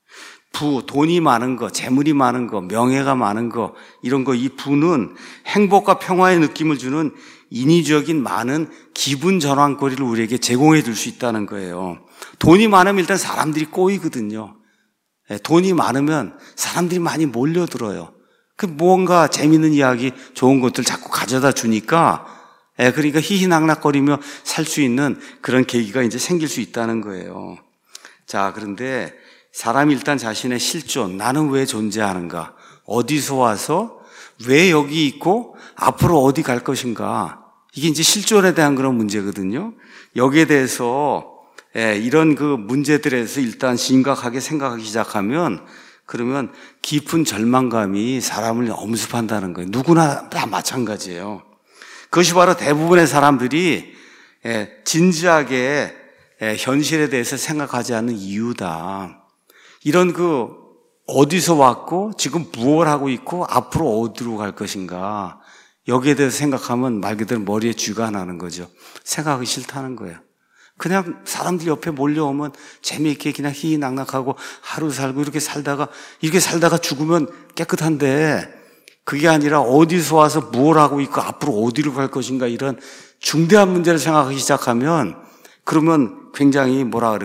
돈이 많은 거, 재물이 많은 거, 명예가 많은 거, 이런 거, 이 부는 행복과 평화의 느낌을 주는 인위적인 많은 기분 전환거리를 우리에게 제공해 줄 수 있다는 거예요. 돈이 많으면 일단 사람들이 꼬이거든요. 돈이 많으면 사람들이 많이 몰려들어요. 뭔가 재밌는 이야기, 좋은 것들 자꾸 가져다 주니까, 그러니까 희희낙낙거리며 살 수 있는 그런 계기가 이제 생길 수 있다는 거예요. 자, 그런데 사람이 일단 자신의 실존, 나는 왜 존재하는가? 어디서 와서 왜 여기 있고 앞으로 어디 갈 것인가? 이게 이제 실존에 대한 그런 문제거든요. 여기에 대해서 이런 그 문제들에서 일단 심각하게 생각하기 시작하면, 그러면 깊은 절망감이 사람을 엄습한다는 거예요. 누구나 다 마찬가지예요. 그것이 바로 대부분의 사람들이 진지하게 현실에 대해서 생각하지 않는 이유다. 이런 어디서 왔고 지금 무엇을 하고 있고 앞으로 어디로 갈 것인가, 여기에 대해서 생각하면 말 그대로 머리에 쥐가 나는 거죠. 생각하기 싫다는 거예요. 그냥 사람들 옆에 몰려오면 재미있게 그냥 희희낙낙하고 하루 살고 이렇게 살다가 죽으면 깨끗한데, 그게 아니라 어디서 와서 뭘 하고 있고 앞으로 어디로 갈 것인가, 이런 중대한 문제를 생각하기 시작하면 그러면 굉장히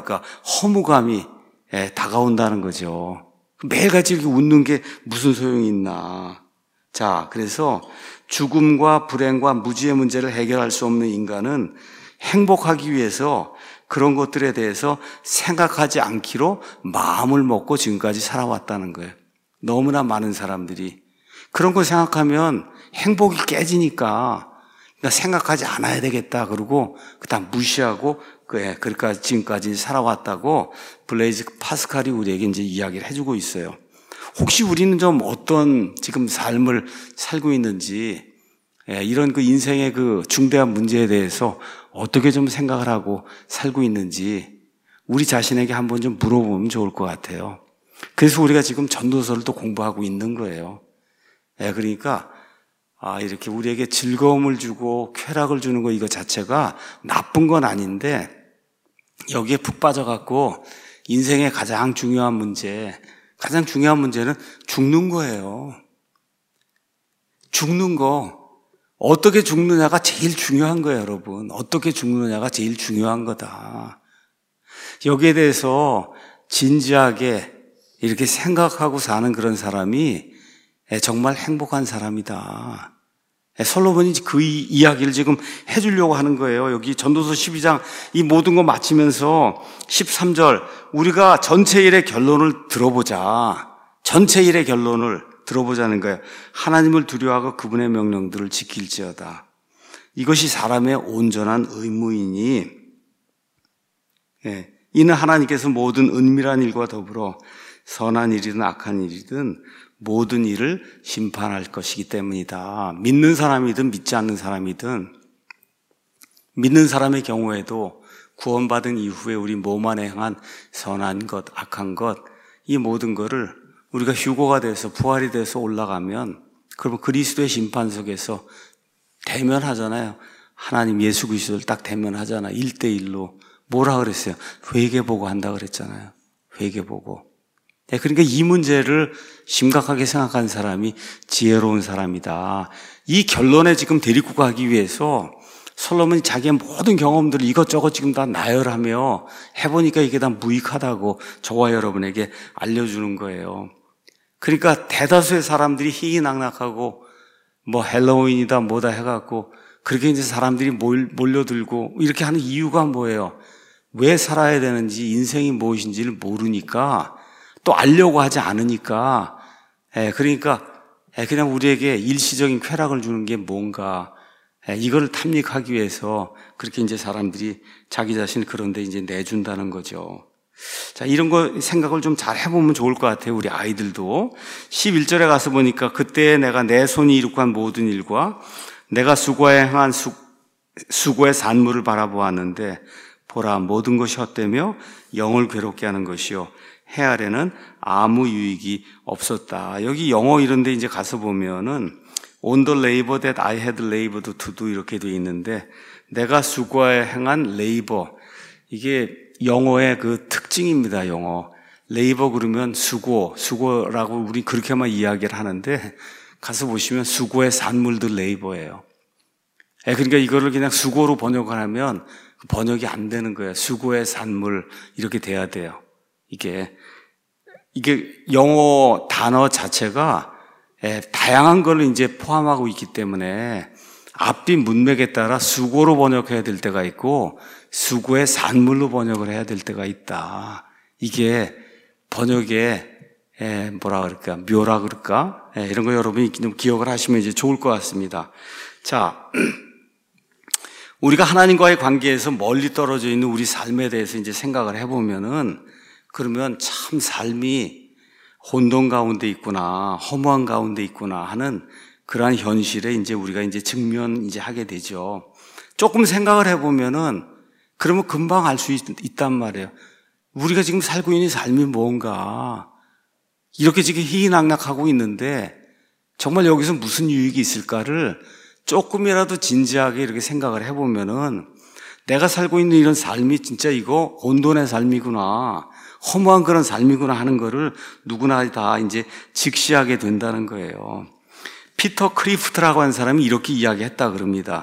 허무감이 다가온다는 거죠. 매일같이 이렇게 웃는 게 무슨 소용이 있나. 자, 그래서 죽음과 불행과 무지의 문제를 해결할 수 없는 인간은 행복하기 위해서 그런 것들에 대해서 생각하지 않기로 마음을 먹고 지금까지 살아왔다는 거예요. 너무나 많은 사람들이 그런 거 생각하면 행복이 깨지니까, 그러니까 생각하지 않아야 되겠다 그러고 그다음 무시하고 그러니까 지금까지 살아왔다고 블레이즈 파스칼이 우리에게 이제 이야기를 해주고 있어요. 혹시 우리는 좀 어떤 지금 삶을 살고 있는지, 이런 인생의 중대한 문제에 대해서 어떻게 좀 생각을 하고 살고 있는지 우리 자신에게 한번 좀 물어보면 좋을 것 같아요. 그래서 우리가 지금 전도서를 또 공부하고 있는 거예요. 그러니까 이렇게 우리에게 즐거움을 주고 쾌락을 주는 거, 이거 자체가 나쁜 건 아닌데, 여기에 푹 빠져갖고 인생의 가장 중요한 문제는 죽는 거예요. 죽는 거. 어떻게 죽느냐가 제일 중요한 거예요, 여러분. 어떻게 죽느냐가 제일 중요한 거다. 여기에 대해서 진지하게 이렇게 생각하고 사는 그런 사람이 정말 행복한 사람이다. 솔로몬이 그 이야기를 지금 해주려고 하는 거예요. 여기 전도서 12장 이 모든 거 마치면서 13절, 우리가 전체 일의 결론을 들어보자. 전체 일의 결론을 들어보자는 거예요. 하나님을 두려워하고 그분의 명령들을 지킬지어다. 이것이 사람의 온전한 의무이니, 이는 하나님께서 모든 은밀한 일과 더불어 선한 일이든 악한 일이든 모든 일을 심판할 것이기 때문이다. 믿는 사람이든 믿지 않는 사람이든, 믿는 사람의 경우에도 구원받은 이후에 우리 몸 안에 행한 선한 것, 악한 것, 이 모든 거를 우리가 휴거가 돼서 부활이 돼서 올라가면, 그러면 그리스도의 심판 속에서 대면하잖아요. 하나님 예수 그리스도를 딱 대면하잖아요. 1대1로. 뭐라 그랬어요? 회개보고 한다 그랬잖아요. 회개보고. 그러니까 이 문제를 심각하게 생각한 사람이 지혜로운 사람이다. 이 결론에 지금 데리고 가기 위해서 솔로몬이 자기의 모든 경험들을 이것저것 지금 다 나열하며 해보니까 이게 다 무익하다고 저와 여러분에게 알려주는 거예요. 그러니까 대다수의 사람들이 희희낙낙하고 뭐 헬로윈이다 뭐다 해갖고 그렇게 이제 사람들이 몰려들고 이렇게 하는 이유가 뭐예요? 왜 살아야 되는지, 인생이 무엇인지를 모르니까, 또 알려고 하지 않으니까, 그러니까 그냥 우리에게 일시적인 쾌락을 주는 게 뭔가, 이걸 탐닉하기 위해서 그렇게 이제 사람들이 자기 자신을 그런데 이제 내준다는 거죠. 자, 이런 거 생각을 좀 잘 해보면 좋을 것 같아요. 우리 아이들도. 11절에 가서 보니까 그때 내가 내 손이 이룩한 모든 일과 내가 수고에 행한 수고의 산물을 바라보았는데 보라, 모든 것이 헛되며 영을 괴롭게 하는 것이요 해 아래는 아무 유익이 없었다. 여기 영어 이런 데 이제 가서 보면은 on the labor that I had labored to do 이렇게 돼 있는데 내가 수고에 행한 labor, 이게 영어의 그 특징입니다. 영어 labor 그러면 수고라고 우리 그렇게만 이야기를 하는데 가서 보시면 수고의 산물들 labor예요. 그러니까 이거를 그냥 수고로 번역을 하면 번역이 안 되는 거예요. 수고의 산물 이렇게 돼야 돼요. 이게 영어 단어 자체가 다양한 걸 이제 포함하고 있기 때문에 앞뒤 문맥에 따라 수고로 번역해야 될 때가 있고 수고의 산물로 번역을 해야 될 때가 있다. 이게 번역의 뭐라 그럴까, 묘라 그럴까, 이런 거 여러분이 좀 기억을 하시면 이제 좋을 것 같습니다. 자, 우리가 하나님과의 관계에서 멀리 떨어져 있는 우리 삶에 대해서 이제 생각을 해보면은, 그러면 참 삶이 혼돈 가운데 있구나, 허무한 가운데 있구나 하는 그러한 현실에 이제 우리가 이제 하게 되죠. 조금 생각을 해보면은, 그러면 금방 알 수 있단 말이에요. 우리가 지금 살고 있는 삶이 뭔가, 이렇게 지금 희희낙낙하고 있는데, 정말 여기서 무슨 유익이 있을까를 조금이라도 진지하게 이렇게 생각을 해보면은 내가 살고 있는 이런 삶이 진짜 이거 혼돈의 삶이구나, 허무한 그런 삶이구나 하는 거를 누구나 다 이제 직시하게 된다는 거예요. 피터 크리프트라고 하는 사람이 이렇게 이야기했다 그럽니다.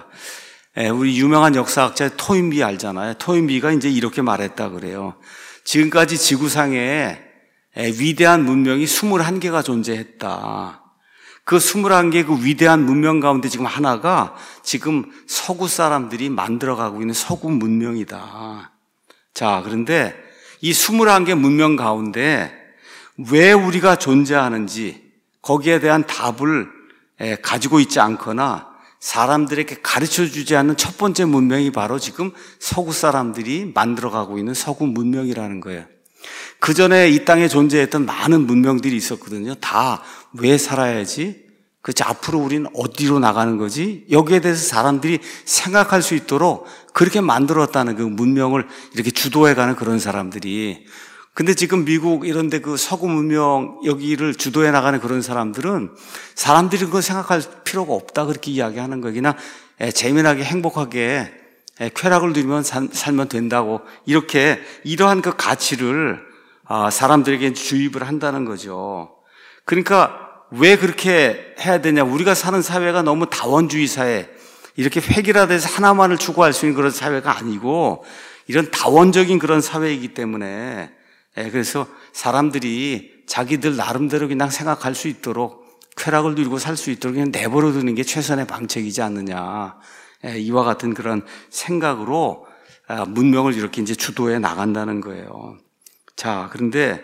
우리 유명한 역사학자 토인비 알잖아요. 토인비가 이제 이렇게 말했다 그래요. 지금까지 지구상에 위대한 문명이 21개가 존재했다. 그 21개 그 위대한 문명 가운데 지금 하나가 지금 서구 사람들이 만들어가고 있는 서구 문명이다. 자, 그런데 이 21개 문명 가운데 왜 우리가 존재하는지 거기에 대한 답을 가지고 있지 않거나 사람들에게 가르쳐주지 않는 첫 번째 문명이 바로 지금 서구 사람들이 만들어가고 있는 서구 문명이라는 거예요. 그 전에 이 땅에 존재했던 많은 문명들이 있었거든요. 다 왜 살아야지? 그치, 앞으로 우리는 어디로 나가는 거지? 여기에 대해서 사람들이 생각할 수 있도록 그렇게 만들었다는 그 문명을 이렇게 주도해가는 그런 사람들이. 근데 지금 미국 이런 데 그 서구 문명 여기를 주도해 나가는 그런 사람들은 사람들이 그거 생각할 필요가 없다 그렇게 이야기하는 거예요. 그냥 재미나게 행복하게 쾌락을 누리면 살면 된다고 이렇게 이러한 그 가치를 사람들에게 주입을 한다는 거죠. 그러니까 왜 그렇게 해야 되냐? 우리가 사는 사회가 너무 다원주의 사회, 이렇게 획일화돼서 하나만을 추구할 수 있는 그런 사회가 아니고 이런 다원적인 그런 사회이기 때문에 그래서 사람들이 자기들 나름대로 그냥 생각할 수 있도록 쾌락을 누리고 살 수 있도록 그냥 내버려 두는 게 최선의 방책이지 않느냐. 이와 같은 그런 생각으로 문명을 이렇게 이제 주도해 나간다는 거예요. 자, 그런데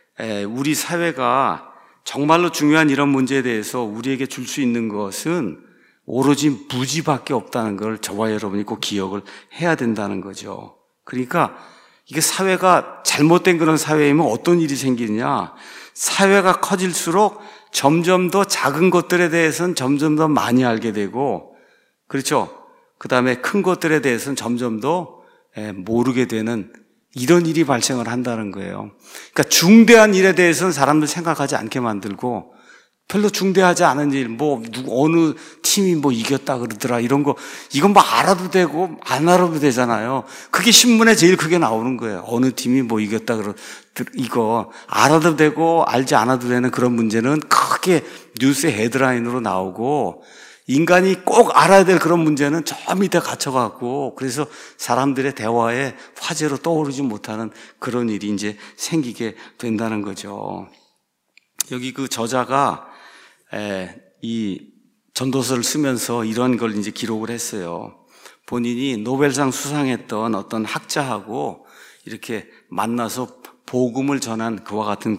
우리 사회가 정말로 중요한 이런 문제에 대해서 우리에게 줄 수 있는 것은 오로지 무지밖에 없다는 걸 저와 여러분이 꼭 기억을 해야 된다는 거죠. 그러니까 이게 사회가 잘못된 그런 사회이면 어떤 일이 생기느냐? 사회가 커질수록 점점 더 작은 것들에 대해서는 점점 더 많이 알게 되고, 그렇죠? 그 다음에 큰 것들에 대해서는 점점 더 모르게 되는 이런 일이 발생을 한다는 거예요. 그러니까 중대한 일에 대해서는 사람들 생각하지 않게 만들고 별로 중대하지 않은 일, 어느 팀이 이겼다 그러더라, 이런 거, 이건 알아도 되고, 안 알아도 되잖아요. 그게 신문에 제일 크게 나오는 거예요. 어느 팀이 이겼다 이거, 알아도 되고, 알지 않아도 되는 그런 문제는 크게 뉴스 헤드라인으로 나오고, 인간이 꼭 알아야 될 그런 문제는 저 밑에 갇혀갖고, 그래서 사람들의 대화에 화제로 떠오르지 못하는 그런 일이 이제 생기게 된다는 거죠. 여기 그 저자가 이 전도서를 쓰면서 이런 걸 이제 기록을 했어요. 본인이 노벨상 수상했던 어떤 학자하고 이렇게 만나서 복음을 전한 그와 같은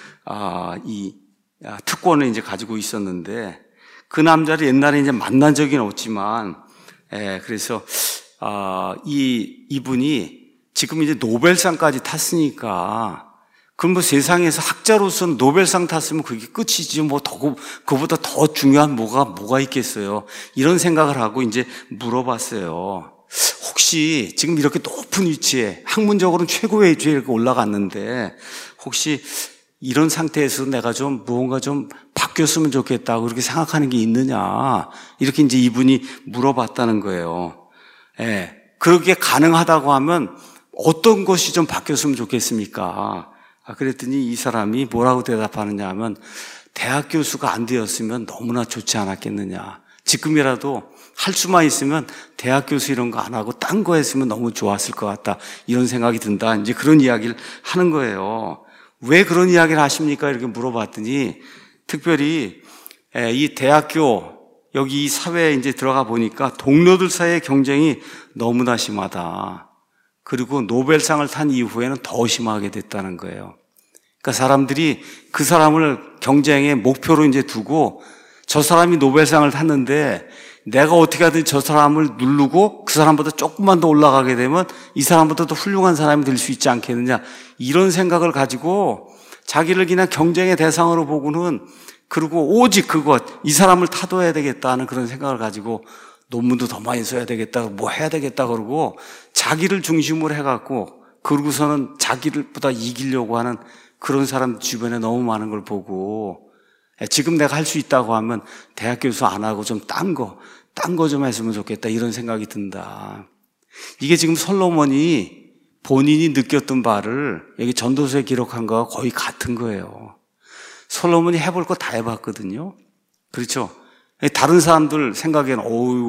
특권을 이제 가지고 있었는데, 그 남자를 옛날에 이제 만난 적은 없지만, 그래서 이분이 지금 이제 노벨상까지 탔으니까, 그럼 세상에서 학자로서는 노벨상 탔으면 그게 끝이지, 그보다 더 중요한 뭐가 있겠어요. 이런 생각을 하고 이제 물어봤어요. 혹시 지금 이렇게 높은 위치에, 학문적으로는 최고의 위치에 이렇게 올라갔는데, 혹시 이런 상태에서 내가 무언가 바뀌었으면 좋겠다고 그렇게 생각하는 게 있느냐, 이렇게 이제 이분이 물어봤다는 거예요. 그렇게 가능하다고 하면 어떤 것이 바뀌었으면 좋겠습니까? 그랬더니 이 사람이 뭐라고 대답하느냐 하면, 대학 교수가 안 되었으면 너무나 좋지 않았겠느냐. 지금이라도 할 수만 있으면 대학 교수 이런 거 안 하고 딴 거 했으면 너무 좋았을 것 같다, 이런 생각이 든다. 이제 그런 이야기를 하는 거예요. 왜 그런 이야기를 하십니까? 이렇게 물어봤더니, 특별히 이 대학교, 여기 이 사회에 이제 들어가 보니까 동료들 사이의 경쟁이 너무나 심하다. 그리고 노벨상을 탄 이후에는 더 심하게 됐다는 거예요. 그러니까 사람들이 그 사람을 경쟁의 목표로 이제 두고, 저 사람이 노벨상을 탔는데 내가 어떻게 하든 저 사람을 누르고 그 사람보다 조금만 더 올라가게 되면 이 사람보다 더 훌륭한 사람이 될 수 있지 않겠느냐, 이런 생각을 가지고 자기를 그냥 경쟁의 대상으로 보고는, 그리고 오직 이 사람을 타도해야 되겠다는 그런 생각을 가지고 논문도 더 많이 써야 되겠다, 해야 되겠다 그러고 자기를 중심으로 해갖고, 그러고서는 자기보다 이기려고 하는 그런 사람 주변에 너무 많은 걸 보고, 지금 내가 할 수 있다고 하면 대학 교수 안 하고 딴 거 좀 했으면 좋겠다, 이런 생각이 든다. 이게 지금 솔로몬이 본인이 느꼈던 바를 여기 전도서에 기록한 거와 거의 같은 거예요. 솔로몬이 해볼 거 다 해봤거든요. 그렇죠? 다른 사람들 생각에는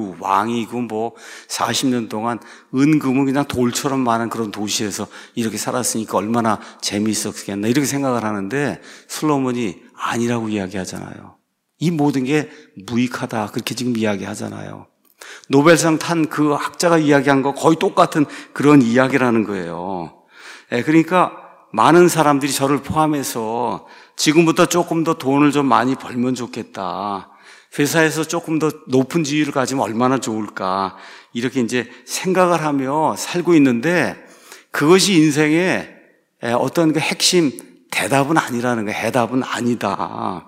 왕이고 40년 동안 은금은 그냥 돌처럼 많은 그런 도시에서 이렇게 살았으니까 얼마나 재미있었겠나, 이렇게 생각을 하는데, 솔로몬이 아니라고 이야기하잖아요. 이 모든 게 무익하다, 그렇게 지금 이야기하잖아요. 노벨상 탄 그 학자가 이야기한 거 거의 똑같은 그런 이야기라는 거예요. 그러니까 많은 사람들이 저를 포함해서 지금부터 조금 더 돈을 좀 많이 벌면 좋겠다, 회사에서 조금 더 높은 지위를 가지면 얼마나 좋을까, 이렇게 이제 생각을 하며 살고 있는데, 그것이 인생의 어떤 핵심 대답은 아니라는 거예요. 해답은 아니다.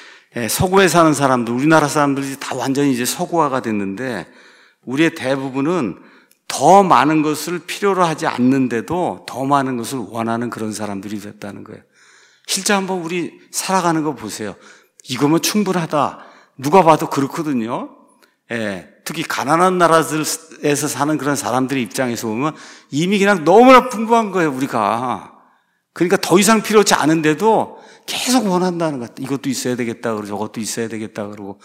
서구에 사는 사람들, 우리나라 사람들이 다 완전히 이제 서구화가 됐는데, 우리의 대부분은 더 많은 것을 필요로 하지 않는데도 더 많은 것을 원하는 그런 사람들이 됐다는 거예요. 실제 한번 우리 살아가는 거 보세요. 이거면 충분하다, 누가 봐도 그렇거든요. 특히 가난한 나라들에서 사는 그런 사람들의 입장에서 보면 이미 그냥 너무나 풍부한 거예요, 우리가. 그러니까 더 이상 필요치 않은데도 계속 원한다는 것. 이것도 있어야 되겠다 그러고 저것도 있어야 되겠다 그러고,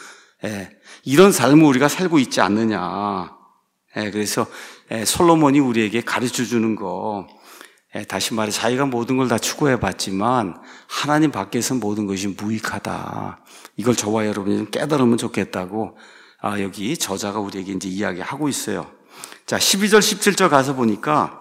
이런 삶을 우리가 살고 있지 않느냐. 그래서 솔로몬이 우리에게 가르쳐 주는 거, 다시 말해 자기가 모든 걸 다 추구해 봤지만 하나님 밖에서 모든 것이 무익하다, 이걸 저와 여러분이 좀 깨달으면 좋겠다고 여기 저자가 우리에게 이제 이야기하고 있어요. 자, 12절 17절 가서 보니까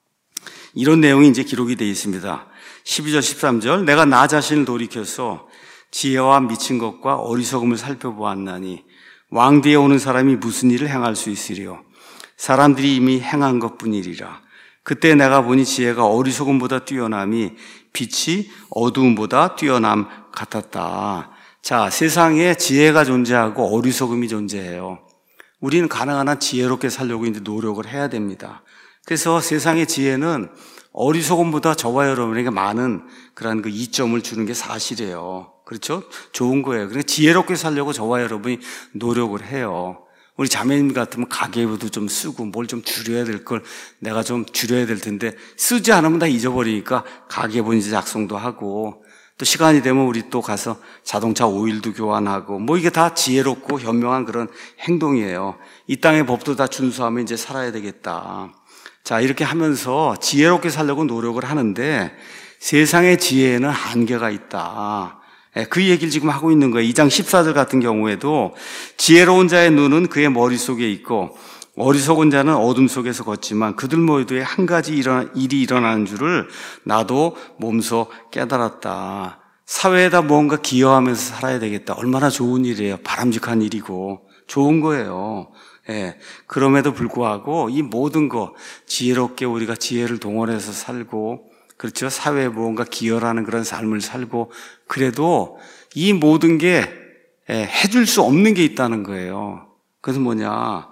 이런 내용이 이제 기록이 되어 있습니다. 12절 13절, 내가 나 자신을 돌이켜서 지혜와 미친 것과 어리석음을 살펴보았나니 왕뒤에 오는 사람이 무슨 일을 행할 수 있으리요, 사람들이 이미 행한 것뿐이리라. 그때 내가 보니 지혜가 어리석음보다 뛰어남이 빛이 어두움보다 뛰어남 같았다. 자, 세상에 지혜가 존재하고 어리석음이 존재해요. 우리는 가능한 한 지혜롭게 살려고 이제 노력을 해야 됩니다. 그래서 세상의 지혜는 어리석음보다 저와 여러분에게 많은 그런 그 이점을 주는 게 사실이에요. 그렇죠? 좋은 거예요. 그러니까 지혜롭게 살려고 저와 여러분이 노력을 해요. 우리 자매님 같으면 가계부도 좀 쓰고 뭘 좀 줄여야 될 걸 내가 좀 줄여야 될 텐데 쓰지 않으면 다 잊어버리니까 가계부 이제 작성도 하고 또 시간이 되면 우리 또 가서 자동차 오일도 교환하고 뭐 이게 다 지혜롭고 현명한 그런 행동이에요. 이 땅의 법도 다 준수하면 이제 살아야 되겠다. 자, 이렇게 하면서 지혜롭게 살려고 노력을 하는데 세상의 지혜에는 한계가 있다. 그 얘기를 지금 하고 있는 거예요. 2장 14절 같은 경우에도 지혜로운 자의 눈은 그의 머릿속에 있고 어리석은 자는 어둠 속에서 걷지만 그들 모두에 한 가지 일이 일어나는 줄을 나도 몸소 깨달았다. 사회에다 뭔가 기여하면서 살아야 되겠다. 얼마나 좋은 일이에요. 바람직한 일이고 좋은 거예요. 예. 그럼에도 불구하고 이 모든 거 지혜롭게 우리가 지혜를 동원해서 살고 그렇죠. 사회에 뭔가 기여하는 그런 삶을 살고 그래도 이 모든 게 해줄 수 없는 게 있다는 거예요. 그래서 뭐냐?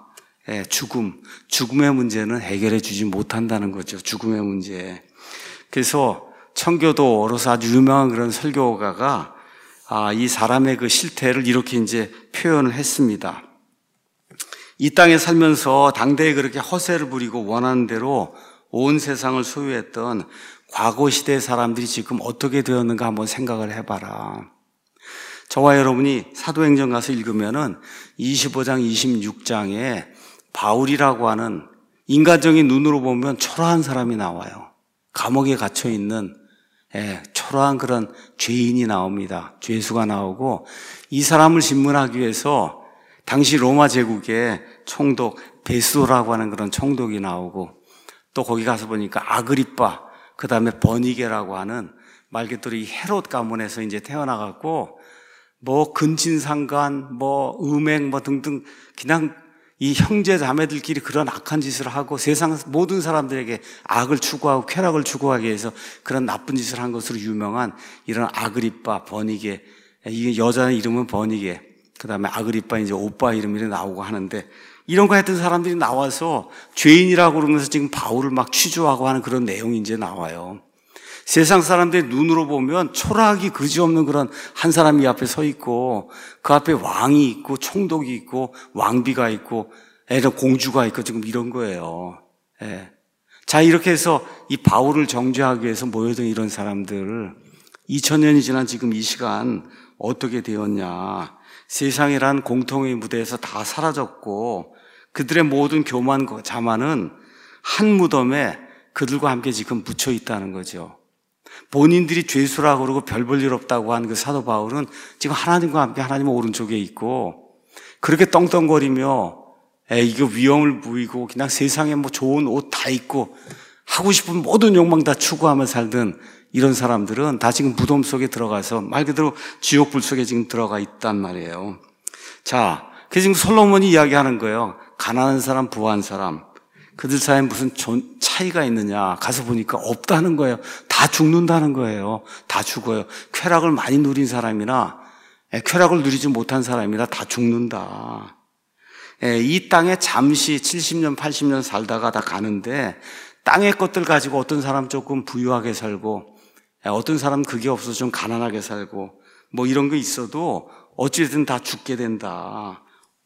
죽음의 문제는 해결해 주지 못한다는 거죠. 죽음의 문제. 그래서 청교도로서 아주 유명한 그런 설교가가 이 사람의 그 실태를 이렇게 이제 표현을 했습니다. 이 땅에 살면서 당대에 그렇게 허세를 부리고 원하는 대로 온 세상을 소유했던 과거 시대의 사람들이 지금 어떻게 되었는가 한번 생각을 해봐라. 저와 여러분이 사도행전 가서 읽으면은 25장, 26장에 바울이라고 하는 인간적인 눈으로 보면 초라한 사람이 나와요. 감옥에 갇혀 있는 초라한 그런 죄인이 나옵니다. 죄수가 나오고 이 사람을 신문하기 위해서 당시 로마 제국의 총독 베스도라고 하는 그런 총독이 나오고 또 거기 가서 보니까 아그리빠 그 다음에 버니게라고 하는 말 그대로 이 헤롯 가문에서 이제 태어나갖고 뭐 근친상간 뭐 음행 뭐 등등 그냥 이 형제 자매들끼리 그런 악한 짓을 하고 세상 모든 사람들에게 악을 추구하고 쾌락을 추구하기 위해서 그런 나쁜 짓을 한 것으로 유명한 이런 아그리빠, 버니게, 이게 여자 이름은 버니게, 그 다음에 아그리빠 이제 오빠 이름이 나오고 하는데 이런 거 했던 사람들이 나와서 죄인이라고 그러면서 지금 바울을 막 취조하고 하는 그런 내용이 이제 나와요. 세상 사람들의 눈으로 보면 초라하기 그지없는 그런 한 사람이 앞에 서 있고 그 앞에 왕이 있고 총독이 있고 왕비가 있고 공주가 있고 지금 이런 거예요. 자, 이렇게 해서 이 바울을 정죄하기 위해서 모여든 이런 사람들 2000년이 지난 지금 이 시간 어떻게 되었냐. 세상이란 공통의 무대에서 다 사라졌고 그들의 모든 교만, 자만은 한 무덤에 그들과 함께 지금 묻혀 있다는 거죠. 본인들이 죄수라고 그러고 별 볼 일 없다고 하는 그 사도 바울은 지금 하나님과 함께 하나님 오른쪽에 있고 그렇게 떵떵거리며 이거 위험을 부리고 그냥 세상에 뭐 좋은 옷 다 입고 하고 싶은 모든 욕망 다 추구하며 살던 이런 사람들은 다 지금 무덤 속에 들어가서 말 그대로 지옥불 속에 지금 들어가 있단 말이에요. 자, 그래서 지금 솔로몬이 이야기하는 거예요. 가난한 사람, 부한 사람. 그들 사이에 무슨 차이가 있느냐. 가서 보니까 없다는 거예요. 다 죽는다는 거예요. 다 죽어요. 쾌락을 많이 누린 사람이나 쾌락을 누리지 못한 사람이나 다 죽는다. 이 땅에 잠시 70년, 80년 살다가 다 가는데 땅의 것들 가지고 어떤 사람 조금 부유하게 살고 어떤 사람은 그게 없어서 좀 가난하게 살고 뭐 이런 거 있어도 어찌됐든 다 죽게 된다.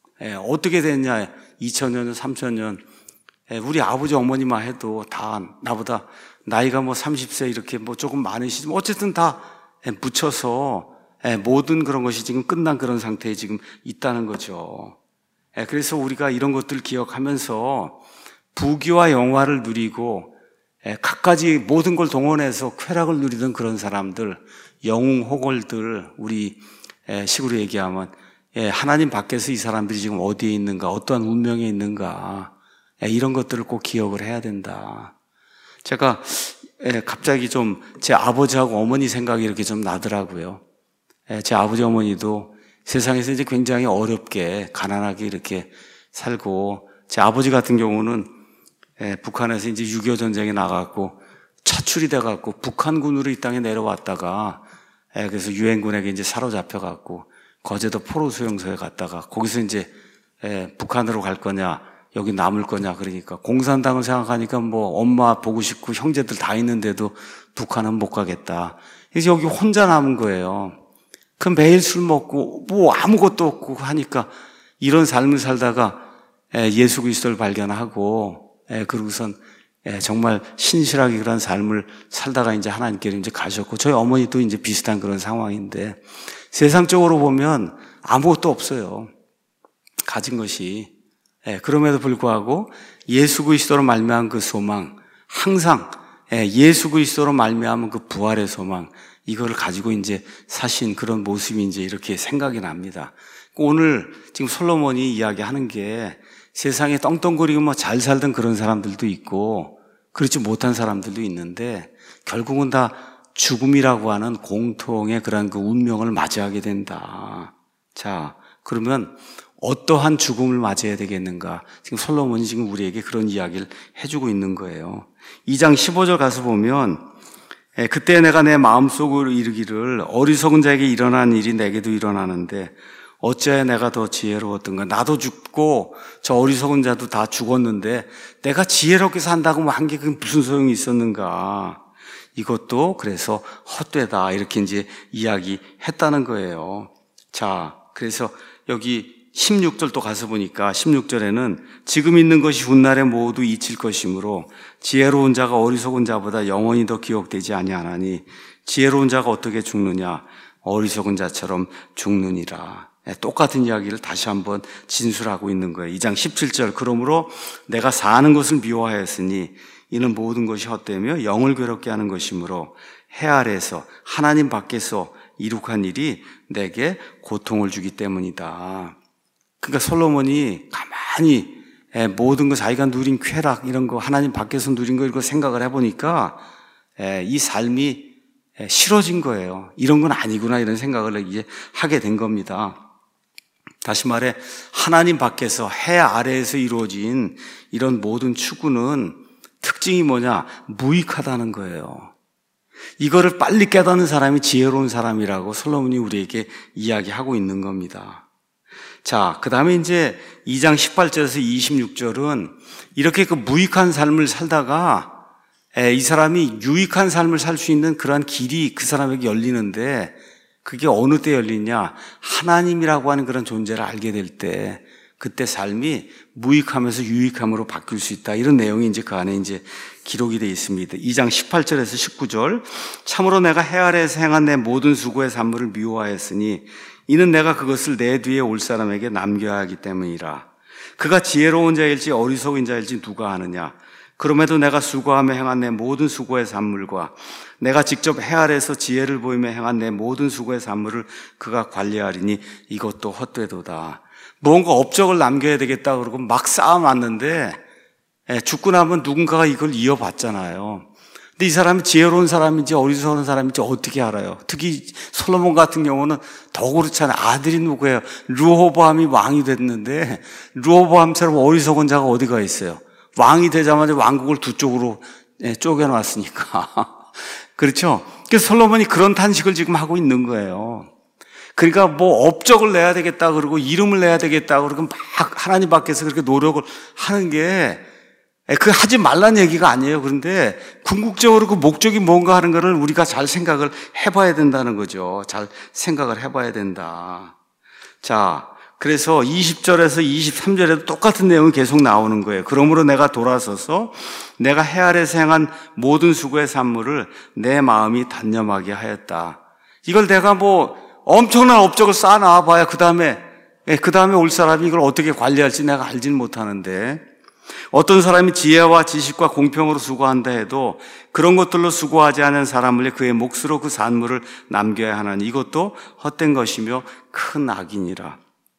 어떻게 됐냐. 2000년, 3000년. 우리 아버지 어머니만 해도 다 나보다 나이가 뭐 30세 이렇게 뭐 조금 많으시지만 어쨌든 다 묻혀서 모든 그런 것이 지금 끝난 그런 상태에 지금 있다는 거죠. 그래서 우리가 이런 것들 기억하면서 부귀와 영화를 누리고 갖가지 모든 걸 동원해서 쾌락을 누리던 그런 사람들, 영웅호걸들, 우리 식으로 얘기하면 하나님 밖에서 이 사람들이 지금 어디에 있는가, 어떠한 운명에 있는가, 이런 것들을 꼭 기억을 해야 된다. 제가 갑자기 좀 제 아버지하고 어머니 생각이 이렇게 좀 나더라고요. 제 아버지 어머니도 세상에서 이제 굉장히 어렵게 가난하게 이렇게 살고 제 아버지 같은 경우는 북한에서 이제 6.25 전쟁에 나갔고 차출이 돼갖고 북한군으로 이 땅에 내려왔다가 그래서 유엔군에게 이제 사로잡혀갖고 거제도 포로수용소에 갔다가 거기서 이제 북한으로 갈 거냐 여기 남을 거냐 그러니까 공산당을 생각하니까 뭐 엄마 보고 싶고 형제들 다 있는데도 북한은 못 가겠다. 그래서 여기 혼자 남은 거예요. 그 매일 술 먹고 뭐 아무것도 없고 하니까 이런 삶을 살다가 예수 그리스도를 발견하고 그러고선 정말 신실하게 그런 삶을 살다가 이제 하나님께로 이제 가셨고 저희 어머니도 이제 비슷한 그런 상황인데 세상적으로 보면 아무것도 없어요. 가진 것이. 그럼에도 불구하고 예수 그리스도로 말미암은 그 소망, 항상 예수 그리스도로 말미암은 그 부활의 소망, 이거를 가지고 이제 사신 그런 모습이 이제 이렇게 생각이 납니다. 오늘 지금 솔로몬이 이야기하는 게 세상에 떵떵거리고 뭐 잘 살던 그런 사람들도 있고 그렇지 못한 사람들도 있는데 결국은 다 죽음이라고 하는 공통의 그런 그 운명을 맞이하게 된다. 자, 그러면 어떠한 죽음을 맞이해야 되겠는가? 지금 솔로몬이 지금 우리에게 그런 이야기를 해주고 있는 거예요. 2장 15절 가서 보면 그때 내가 내 마음속으로 이르기를 어리석은 자에게 일어난 일이 내게도 일어나는데 어찌하여 내가 더 지혜로웠던가? 나도 죽고 저 어리석은 자도 다 죽었는데 내가 지혜롭게 산다고 한 게 그게 무슨 소용이 있었는가? 이것도 그래서 헛되다 이렇게 이제 이야기했다는 거예요. 자, 그래서 여기 16절 또 가서 보니까 16절에는 지금 있는 것이 훗날에 모두 잊힐 것이므로 지혜로운 자가 어리석은 자보다 영원히 더 기억되지 아니하나니 지혜로운 자가 어떻게 죽느냐? 어리석은 자처럼 죽느니라. 똑같은 이야기를 다시 한번 진술하고 있는 거예요. 2장 17절 그러므로 내가 사는 것을 미워하였으니 이는 모든 것이 헛되며 영을 괴롭게 하는 것이므로 해 아래에서 하나님 밖에서 이룩한 일이 내게 고통을 주기 때문이다. 그러니까 솔로몬이 가만히 모든 거 자기가 누린 쾌락 이런 거 하나님 밖에서 누린 거 이거 생각을 해보니까 이 삶이 싫어진 거예요. 이런 건 아니구나 이런 생각을 이제 하게 된 겁니다. 다시 말해 하나님 밖에서 해 아래에서 이루어진 이런 모든 추구는 특징이 뭐냐? 무익하다는 거예요. 이거를 빨리 깨닫는 사람이 지혜로운 사람이라고 솔로몬이 우리에게 이야기하고 있는 겁니다. 자, 그 다음에 이제 2장 18절에서 26절은 이렇게 그 무익한 삶을 살다가 이 사람이 유익한 삶을 살 수 있는 그러한 길이 그 사람에게 열리는데 그게 어느 때 열리냐? 하나님이라고 하는 그런 존재를 알게 될 때 그때 삶이 무익하면서 유익함으로 바뀔 수 있다. 이런 내용이 이제 그 안에 이제 기록이 되어 있습니다. 2장 18절에서 19절. 참으로 내가 해 아래에서 행한 내 모든 수고의 산물을 미워하였으니 이는 내가 그것을 내 뒤에 올 사람에게 남겨야 하기 때문이라. 그가 지혜로운 자일지 어리석은 자일지 누가 아느냐? 그럼에도 내가 수고하며 행한 내 모든 수고의 산물과 내가 직접 해 아래에서 지혜를 보이며 행한 내 모든 수고의 산물을 그가 관리하리니 이것도 헛되도다. 뭔가 업적을 남겨야 되겠다 그러고 막 쌓아놨는데 죽고 나면 누군가가 이걸 이어받잖아요. 근데 이 사람이 지혜로운 사람인지 어리석은 사람인지 어떻게 알아요? 특히 솔로몬 같은 경우는 더 그렇잖아요. 아들이 누구예요? 르호보암이 왕이 됐는데 르호보암처럼 어리석은 자가 어디가 있어요? 왕이 되자마자 왕국을 두 쪽으로 쪼개놨으니까. 그렇죠? 그래서 솔로몬이 그런 탄식을 지금 하고 있는 거예요. 그러니까 뭐 업적을 내야 되겠다 그러고 이름을 내야 되겠다 그러고 막 하나님 밖에서 그렇게 노력을 하는 게 그 하지 말라는 얘기가 아니에요. 그런데 궁극적으로 그 목적이 뭔가 하는 거를 우리가 잘 생각을 해봐야 된다는 거죠. 잘 생각을 해봐야 된다. 자, 그래서 20절에서 23절에도 똑같은 내용이 계속 나오는 거예요. 그러므로 내가 돌아서서 내가 해 아래에서 행한 모든 수고의 산물을 내 마음이 단념하게 하였다. 이걸 내가 뭐 엄청난 업적을 쌓아놔 봐야 그 다음에 올 사람이 이걸 어떻게 관리할지 내가 알지는 못하는데 어떤 사람이 지혜와 지식과 공평으로 수고한다 해도 그런 것들로 수고하지 않은 사람을 그의 몫으로 그 산물을 남겨야 하나니 이것도 헛된 것이며 큰 악이니라.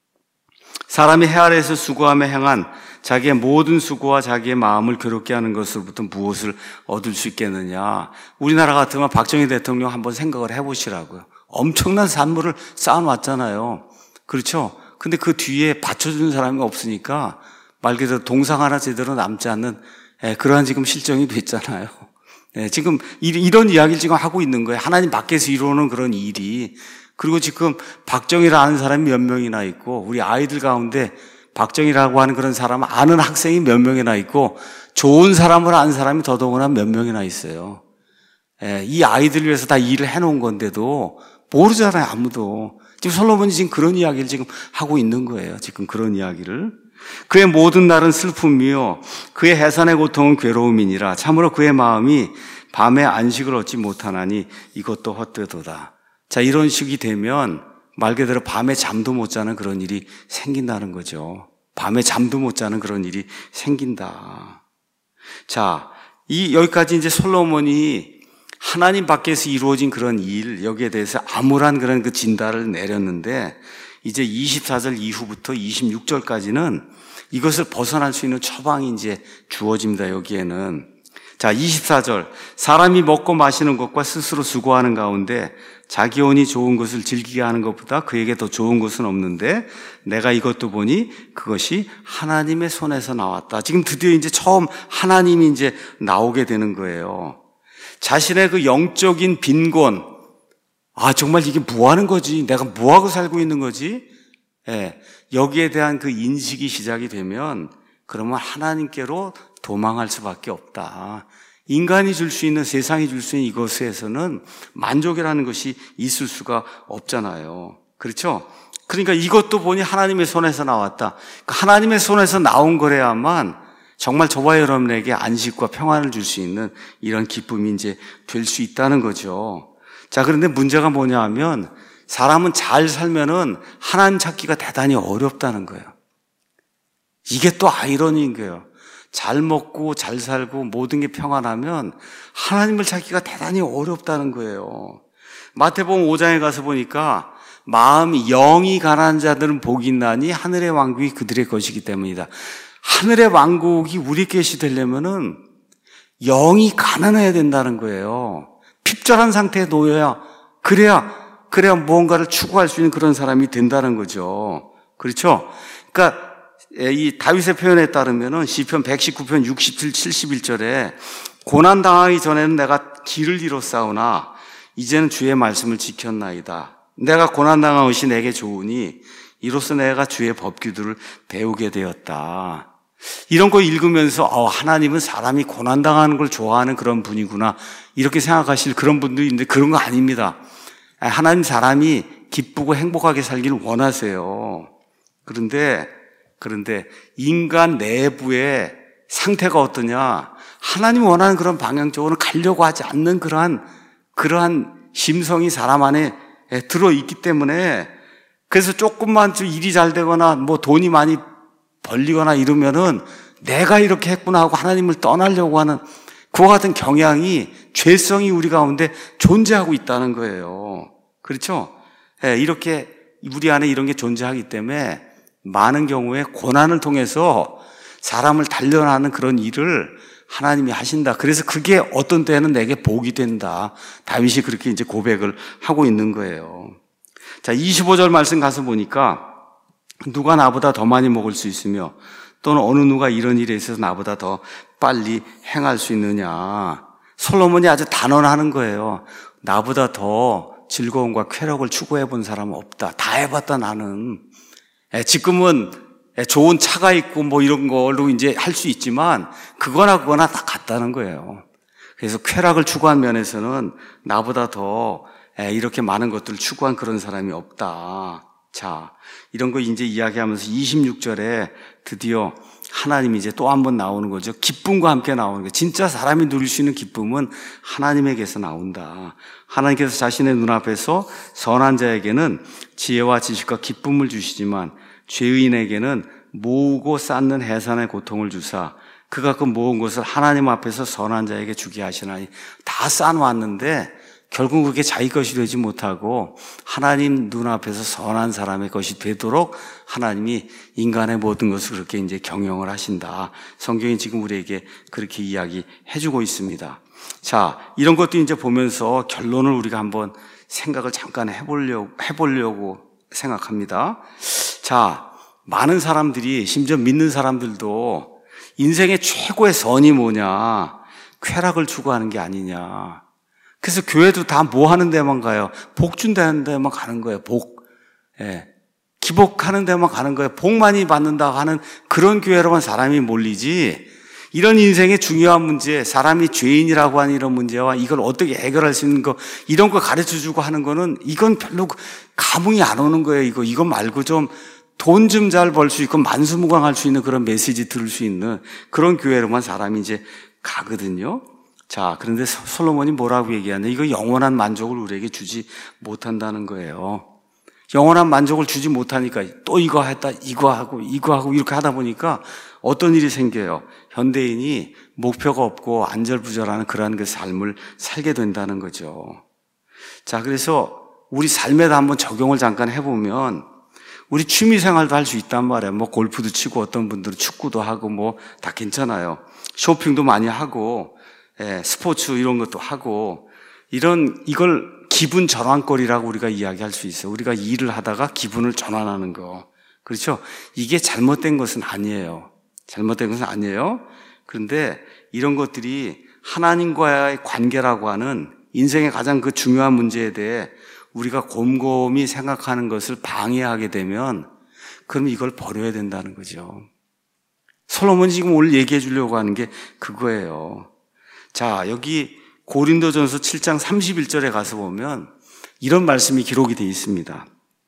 사람이 해 아래에서 수고하며 행한 자기의 모든 수고와 자기의 마음을 괴롭게 하는 것으로부터 무엇을 얻을 수 있겠느냐. 우리나라 같으면 박정희 대통령 한번 생각을 해보시라고요. 엄청난 산물을 쌓아놨잖아요. 그렇죠? 근데 그 뒤에 받쳐주는 사람이 없으니까 말 그대로 동상 하나 제대로 남지 않는 그러한 지금 실정이 됐잖아요. 지금 이런 이야기를 지금 하고 있는 거예요. 하나님 밖에서 이루어오는 그런 일이. 그리고 지금 박정희를 아는 사람이 몇 명이나 있고 우리 아이들 가운데 박정희라고 하는 그런 사람 아는 학생이 몇 명이나 있고 좋은 사람을 아는 사람이 더더구나 몇 명이나 있어요. 이 아이들 위해서 다 일을 해놓은 건데도 모르잖아요, 아무도. 지금 솔로몬이 지금 그런 이야기를 지금 하고 있는 거예요. 지금 그런 이야기를. 그의 모든 날은 슬픔이요 그의 해산의 고통은 괴로움이니라. 참으로 그의 마음이 밤에 안식을 얻지 못하나니 이것도 헛되도다. 자, 이런 식이 되면 말 그대로 밤에 잠도 못 자는 그런 일이 생긴다는 거죠. 밤에 잠도 못 자는 그런 일이 생긴다. 자, 여기까지 이제 솔로몬이 하나님 밖에서 이루어진 그런 일, 여기에 대해서 암울한 그런 그 진단을 내렸는데, 이제 24절 이후부터 26절까지는 이것을 벗어날 수 있는 처방이 이제 주어집니다, 여기에는. 자, 24절. 사람이 먹고 마시는 것과 스스로 수고하는 가운데 자기 혼이 좋은 것을 즐기게 하는 것보다 그에게 더 좋은 것은 없는데 내가 이것도 보니 그것이 하나님의 손에서 나왔다. 지금 드디어 이제 처음 하나님이 이제 나오게 되는 거예요. 자신의 그 영적인 빈곤, 정말 이게 뭐 하는 거지? 내가 뭐 하고 살고 있는 거지? 여기에 대한 그 인식이 시작이 되면 그러면 하나님께로 도망할 수밖에 없다. 인간이 줄 수 있는, 세상이 줄 수 있는 이것에서는 만족이라는 것이 있을 수가 없잖아요. 그렇죠? 그러니까 이것도 보니 하나님의 손에서 나왔다. 하나님의 손에서 나온 거래야만 정말 저와 여러분에게 안식과 평안을 줄 수 있는 이런 기쁨이 이제 될 수 있다는 거죠. 자, 그런데 문제가 뭐냐 하면 사람은 잘 살면은 하나님 찾기가 대단히 어렵다는 거예요. 이게 또 아이러니인 거예요. 잘 먹고 잘 살고 모든 게 평안하면 하나님을 찾기가 대단히 어렵다는 거예요. 마태복음 5장에 가서 보니까 마음이 영이 가난한 자들은 복이 있나니 하늘의 왕국이 그들의 것이기 때문이다. 하늘의 왕국이 우리 것이 되려면은 영이 가난해야 된다는 거예요. 핍절한 상태에 놓여야 그래야 무언가를 추구할 수 있는 그런 사람이 된다는 거죠. 그렇죠? 그러니까 이 다윗의 표현에 따르면은 시편 119편 67, 71절에 고난 당하기 전에는 내가 길을 잃었사오나 이제는 주의 말씀을 지켰나이다. 내가 고난 당한 것이 내게 좋으니 이로써 내가 주의 법규들을 배우게 되었다. 이런 거 읽으면서 하나님은 사람이 고난 당하는 걸 좋아하는 그런 분이구나 이렇게 생각하실 그런 분들이 있는데 그런 거 아닙니다. 하나님 사람이 기쁘고 행복하게 살기를 원하세요. 그런데 인간 내부의 상태가 어떠냐? 하나님이 원하는 그런 방향 쪽으로 가려고 하지 않는 그러한 심성이 사람 안에 들어있기 때문에 그래서 조금만 좀 일이 잘 되거나 뭐 돈이 많이 벌리거나 이러면은 내가 이렇게 했구나 하고 하나님을 떠나려고 하는 그와 같은 경향이 죄성이 우리 가운데 존재하고 있다는 거예요. 그렇죠? 이렇게 우리 안에 이런 게 존재하기 때문에 많은 경우에 고난을 통해서 사람을 단련하는 그런 일을 하나님이 하신다. 그래서 그게 어떤 때는 내게 복이 된다. 다윗이 그렇게 이제 고백을 하고 있는 거예요. 자, 25절 말씀 가서 보니까 누가 나보다 더 많이 먹을 수 있으며 또는 어느 누가 이런 일에 있어서 나보다 더 빨리 행할 수 있느냐. 솔로몬이 아주 단언하는 거예요. 나보다 더 즐거움과 쾌락을 추구해 본 사람은 없다. 다 해봤다 나는. 지금은 좋은 차가 있고 뭐 이런 걸로 이제 할 수 있지만 그거나 다 같다는 거예요. 그래서 쾌락을 추구한 면에서는 나보다 더 이렇게 많은 것들을 추구한 그런 사람이 없다. 자, 이런 거 이제 이야기하면서 26절에 드디어 하나님이 이제 또 한 번 나오는 거죠. 기쁨과 함께 나오는 거예요. 진짜 사람이 누릴 수 있는 기쁨은 하나님에게서 나온다. 하나님께서 자신의 눈앞에서 선한 자에게는 지혜와 지식과 기쁨을 주시지만 죄인에게는 모으고 쌓는 해산의 고통을 주사 그가 그 모은 것을 하나님 앞에서 선한 자에게 주게 하시나니 다 쌓아놨는데 결국 그게 자기 것이 되지 못하고 하나님 눈앞에서 선한 사람의 것이 되도록 하나님이 인간의 모든 것을 그렇게 이제 경영을 하신다. 성경이 지금 우리에게 그렇게 이야기해주고 있습니다. 자, 이런 것도 이제 보면서 결론을 우리가 한번 생각을 잠깐 해보려고 생각합니다. 자, 많은 사람들이 심지어 믿는 사람들도 인생의 최고의 선이 뭐냐? 쾌락을 추구하는 게 아니냐? 그래서 교회도 다 뭐 하는 데만 가요? 복 준다는 데만 가는 거예요. 복. 기복하는 데만 가는 거예요. 복 많이 받는다고 하는 그런 교회로만 사람이 몰리지, 이런 인생의 중요한 문제, 사람이 죄인이라고 하는 이런 문제와 이걸 어떻게 해결할 수 있는 거, 이런 거 가르쳐주고 하는 거는 이건 별로 감흥이 안 오는 거예요. 이거 말고 좀 돈 좀 잘 벌 수 있고 만수무강할 수 있는 그런 메시지 들을 수 있는 그런 교회로만 사람이 이제 가거든요. 자, 그런데 솔로몬이 뭐라고 얘기하냐? 이거 영원한 만족을 우리에게 주지 못한다는 거예요. 영원한 만족을 주지 못하니까 또 이거 했다, 이거 하고 이렇게 하다 보니까 어떤 일이 생겨요? 현대인이 목표가 없고 안절부절하는 그러한 그 삶을 살게 된다는 거죠. 자, 그래서 우리 삶에다 한번 적용을 잠깐 해보면 우리 취미 생활도 할 수 있단 말이에요. 뭐 골프도 치고 어떤 분들은 축구도 하고 뭐 다 괜찮아요. 쇼핑도 많이 하고, 스포츠 이런 것도 하고, 이걸 기분 전환거리라고 우리가 이야기할 수 있어요. 우리가 일을 하다가 기분을 전환하는 거. 그렇죠? 이게 잘못된 것은 아니에요. 잘못된 것은 아니에요. 그런데 이런 것들이 하나님과의 관계라고 하는 인생의 가장 그 중요한 문제에 대해 우리가 곰곰이 생각하는 것을 방해하게 되면 그럼 이걸 버려야 된다는 거죠. 솔로몬이 지금 오늘 얘기해 주려고 하는 게 그거예요. 자, 여기 고린도전서 7장 31절에 가서 보면 이런 말씀이 기록이 되어 있습니다.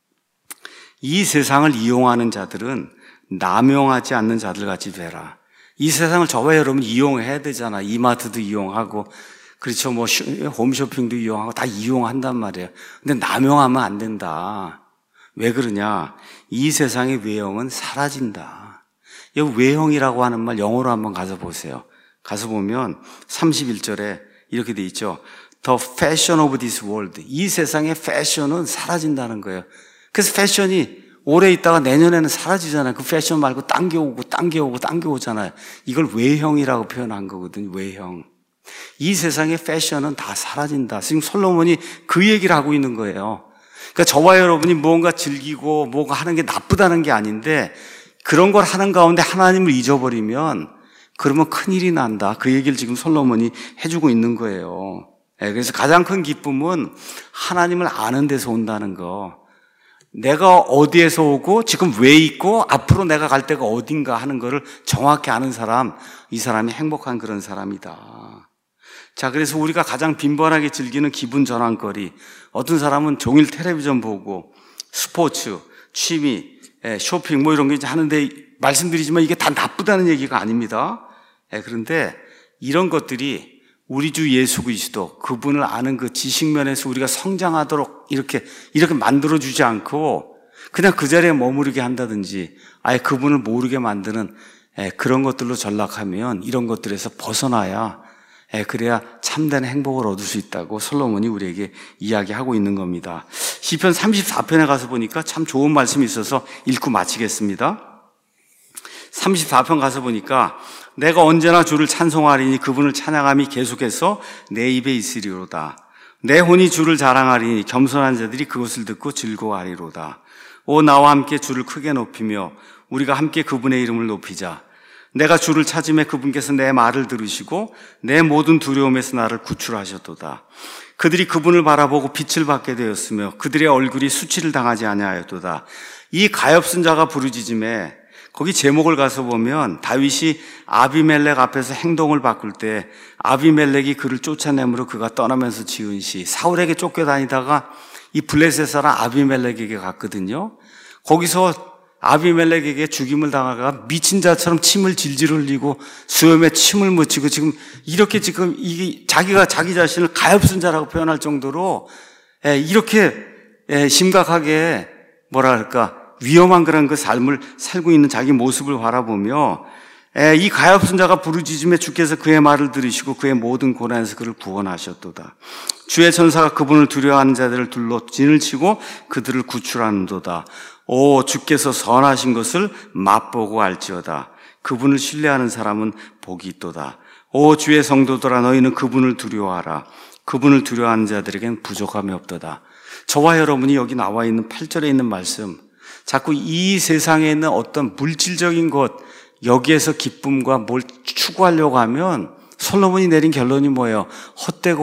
이 세상을 이용하는 자들은 남용하지 않는 자들 같이 되라. 이 세상을 저와 여러분 이용해야 되잖아. 이마트도 이용하고, 그렇죠. 뭐 홈쇼핑도 이용하고 다 이용한단 말이에요. 근데 남용하면 안 된다. 왜 그러냐? 이 세상의 외형은 사라진다. 여기 외형이라고 하는 말 영어로 한번 가서 보세요. 가서 보면 31절에 이렇게 돼 있죠. The fashion of this world. 이 세상의 패션은 사라진다는 거예요. 그래서 패션이 오래 있다가 내년에는 사라지잖아요. 그 패션 말고 당겨오잖아요. 이걸 외형이라고 표현한 거거든요. 외형. 이 세상의 패션은 다 사라진다. 지금 솔로몬이 그 얘기를 하고 있는 거예요. 그러니까 저와 여러분이 무언가 즐기고 뭔가 하는 게 나쁘다는 게 아닌데 그런 걸 하는 가운데 하나님을 잊어버리면 그러면 큰일이 난다. 그 얘기를 지금 솔로몬이 해주고 있는 거예요. 그래서 가장 큰 기쁨은 하나님을 아는 데서 온다는 거. 내가 어디에서 오고 지금 왜 있고 앞으로 내가 갈 데가 어딘가 하는 거를 정확히 아는 사람, 이 사람이 행복한 그런 사람이다. 자, 그래서 우리가 가장 빈번하게 즐기는 기분 전환거리, 어떤 사람은 종일 텔레비전 보고 스포츠, 취미, 쇼핑 뭐 이런 게 이제 하는데 말씀드리지만 이게 다 나쁘다는 얘기가 아닙니다. 그런데 이런 것들이 우리 주 예수 그리스도 그분을 아는 그 지식면에서 우리가 성장하도록 이렇게 만들어주지 않고 그냥 그 자리에 머무르게 한다든지 아예 그분을 모르게 만드는 그런 것들로 전락하면 이런 것들에서 벗어나야 그래야 참된 행복을 얻을 수 있다고 솔로몬이 우리에게 이야기하고 있는 겁니다. 시편 34편에 가서 보니까 참 좋은 말씀이 있어서 읽고 마치겠습니다. 34편 가서 보니까 내가 언제나 주를 찬송하리니 그분을 찬양함이 계속해서 내 입에 있으리로다. 내 혼이 주를 자랑하리니 겸손한 자들이 그것을 듣고 즐거워하리로다. 오 나와 함께 주를 크게 높이며 우리가 함께 그분의 이름을 높이자. 내가 주를 찾음에 그분께서 내 말을 들으시고 내 모든 두려움에서 나를 구출하셨도다. 그들이 그분을 바라보고 빛을 받게 되었으며 그들의 얼굴이 수치를 당하지 아니하였도다. 이 가엾은 자가 부르짖음에 거기 제목을 가서 보면 다윗이 아비멜렉 앞에서 행동을 바꿀 때 아비멜렉이 그를 쫓아내므로 그가 떠나면서 지은 시, 사울에게 쫓겨다니다가 이 블레셋 사람 아비멜렉에게 갔거든요. 거기서 아비멜렉에게 죽임을 당하다가 미친 자처럼 침을 질질 흘리고 수염에 침을 묻히고 이렇게 이게 자기가 자기 자신을 가엾은 자라고 표현할 정도로 이렇게 심각하게 뭐랄까 위험한 그런 그 삶을 살고 있는 자기 모습을 바라보며 이 가엾은 자가 부르짖음에 주께서 그의 말을 들으시고 그의 모든 고난에서 그를 구원하셨도다. 주의 천사가 그분을 두려워하는 자들을 둘러 진을 치고 그들을 구출하는도다. 오 주께서 선하신 것을 맛보고 알지어다. 그분을 신뢰하는 사람은 복이 있도다. 오 주의 성도들아 너희는 그분을 두려워하라. 그분을 두려워하는 자들에겐 부족함이 없도다. 저와 여러분이 여기 나와 있는 8절에 있는 말씀, 자꾸 이 세상에 있는 어떤 물질적인 것, 여기에서 기쁨과 뭘 추구하려고 하면 솔로몬이 내린 결론이 뭐예요?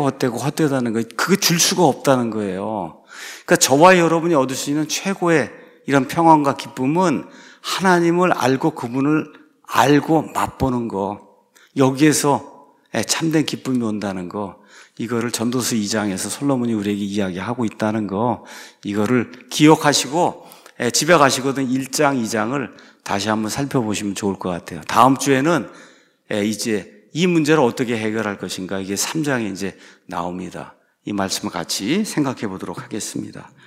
헛되다는 거예요. 그거 줄 수가 없다는 거예요. 그러니까 저와 여러분이 얻을 수 있는 최고의 이런 평안과 기쁨은 하나님을 알고 그분을 알고 맛보는 거, 여기에서 참된 기쁨이 온다는 거, 이거를 전도서 2장에서 솔로몬이 우리에게 이야기하고 있다는 거, 이거를 기억하시고 집에 가시거든 1장, 2장을 다시 한번 살펴보시면 좋을 것 같아요. 다음 주에는 이제 이 문제를 어떻게 해결할 것인가, 이게 3장에 이제 나옵니다. 이 말씀을 같이 생각해 보도록 하겠습니다.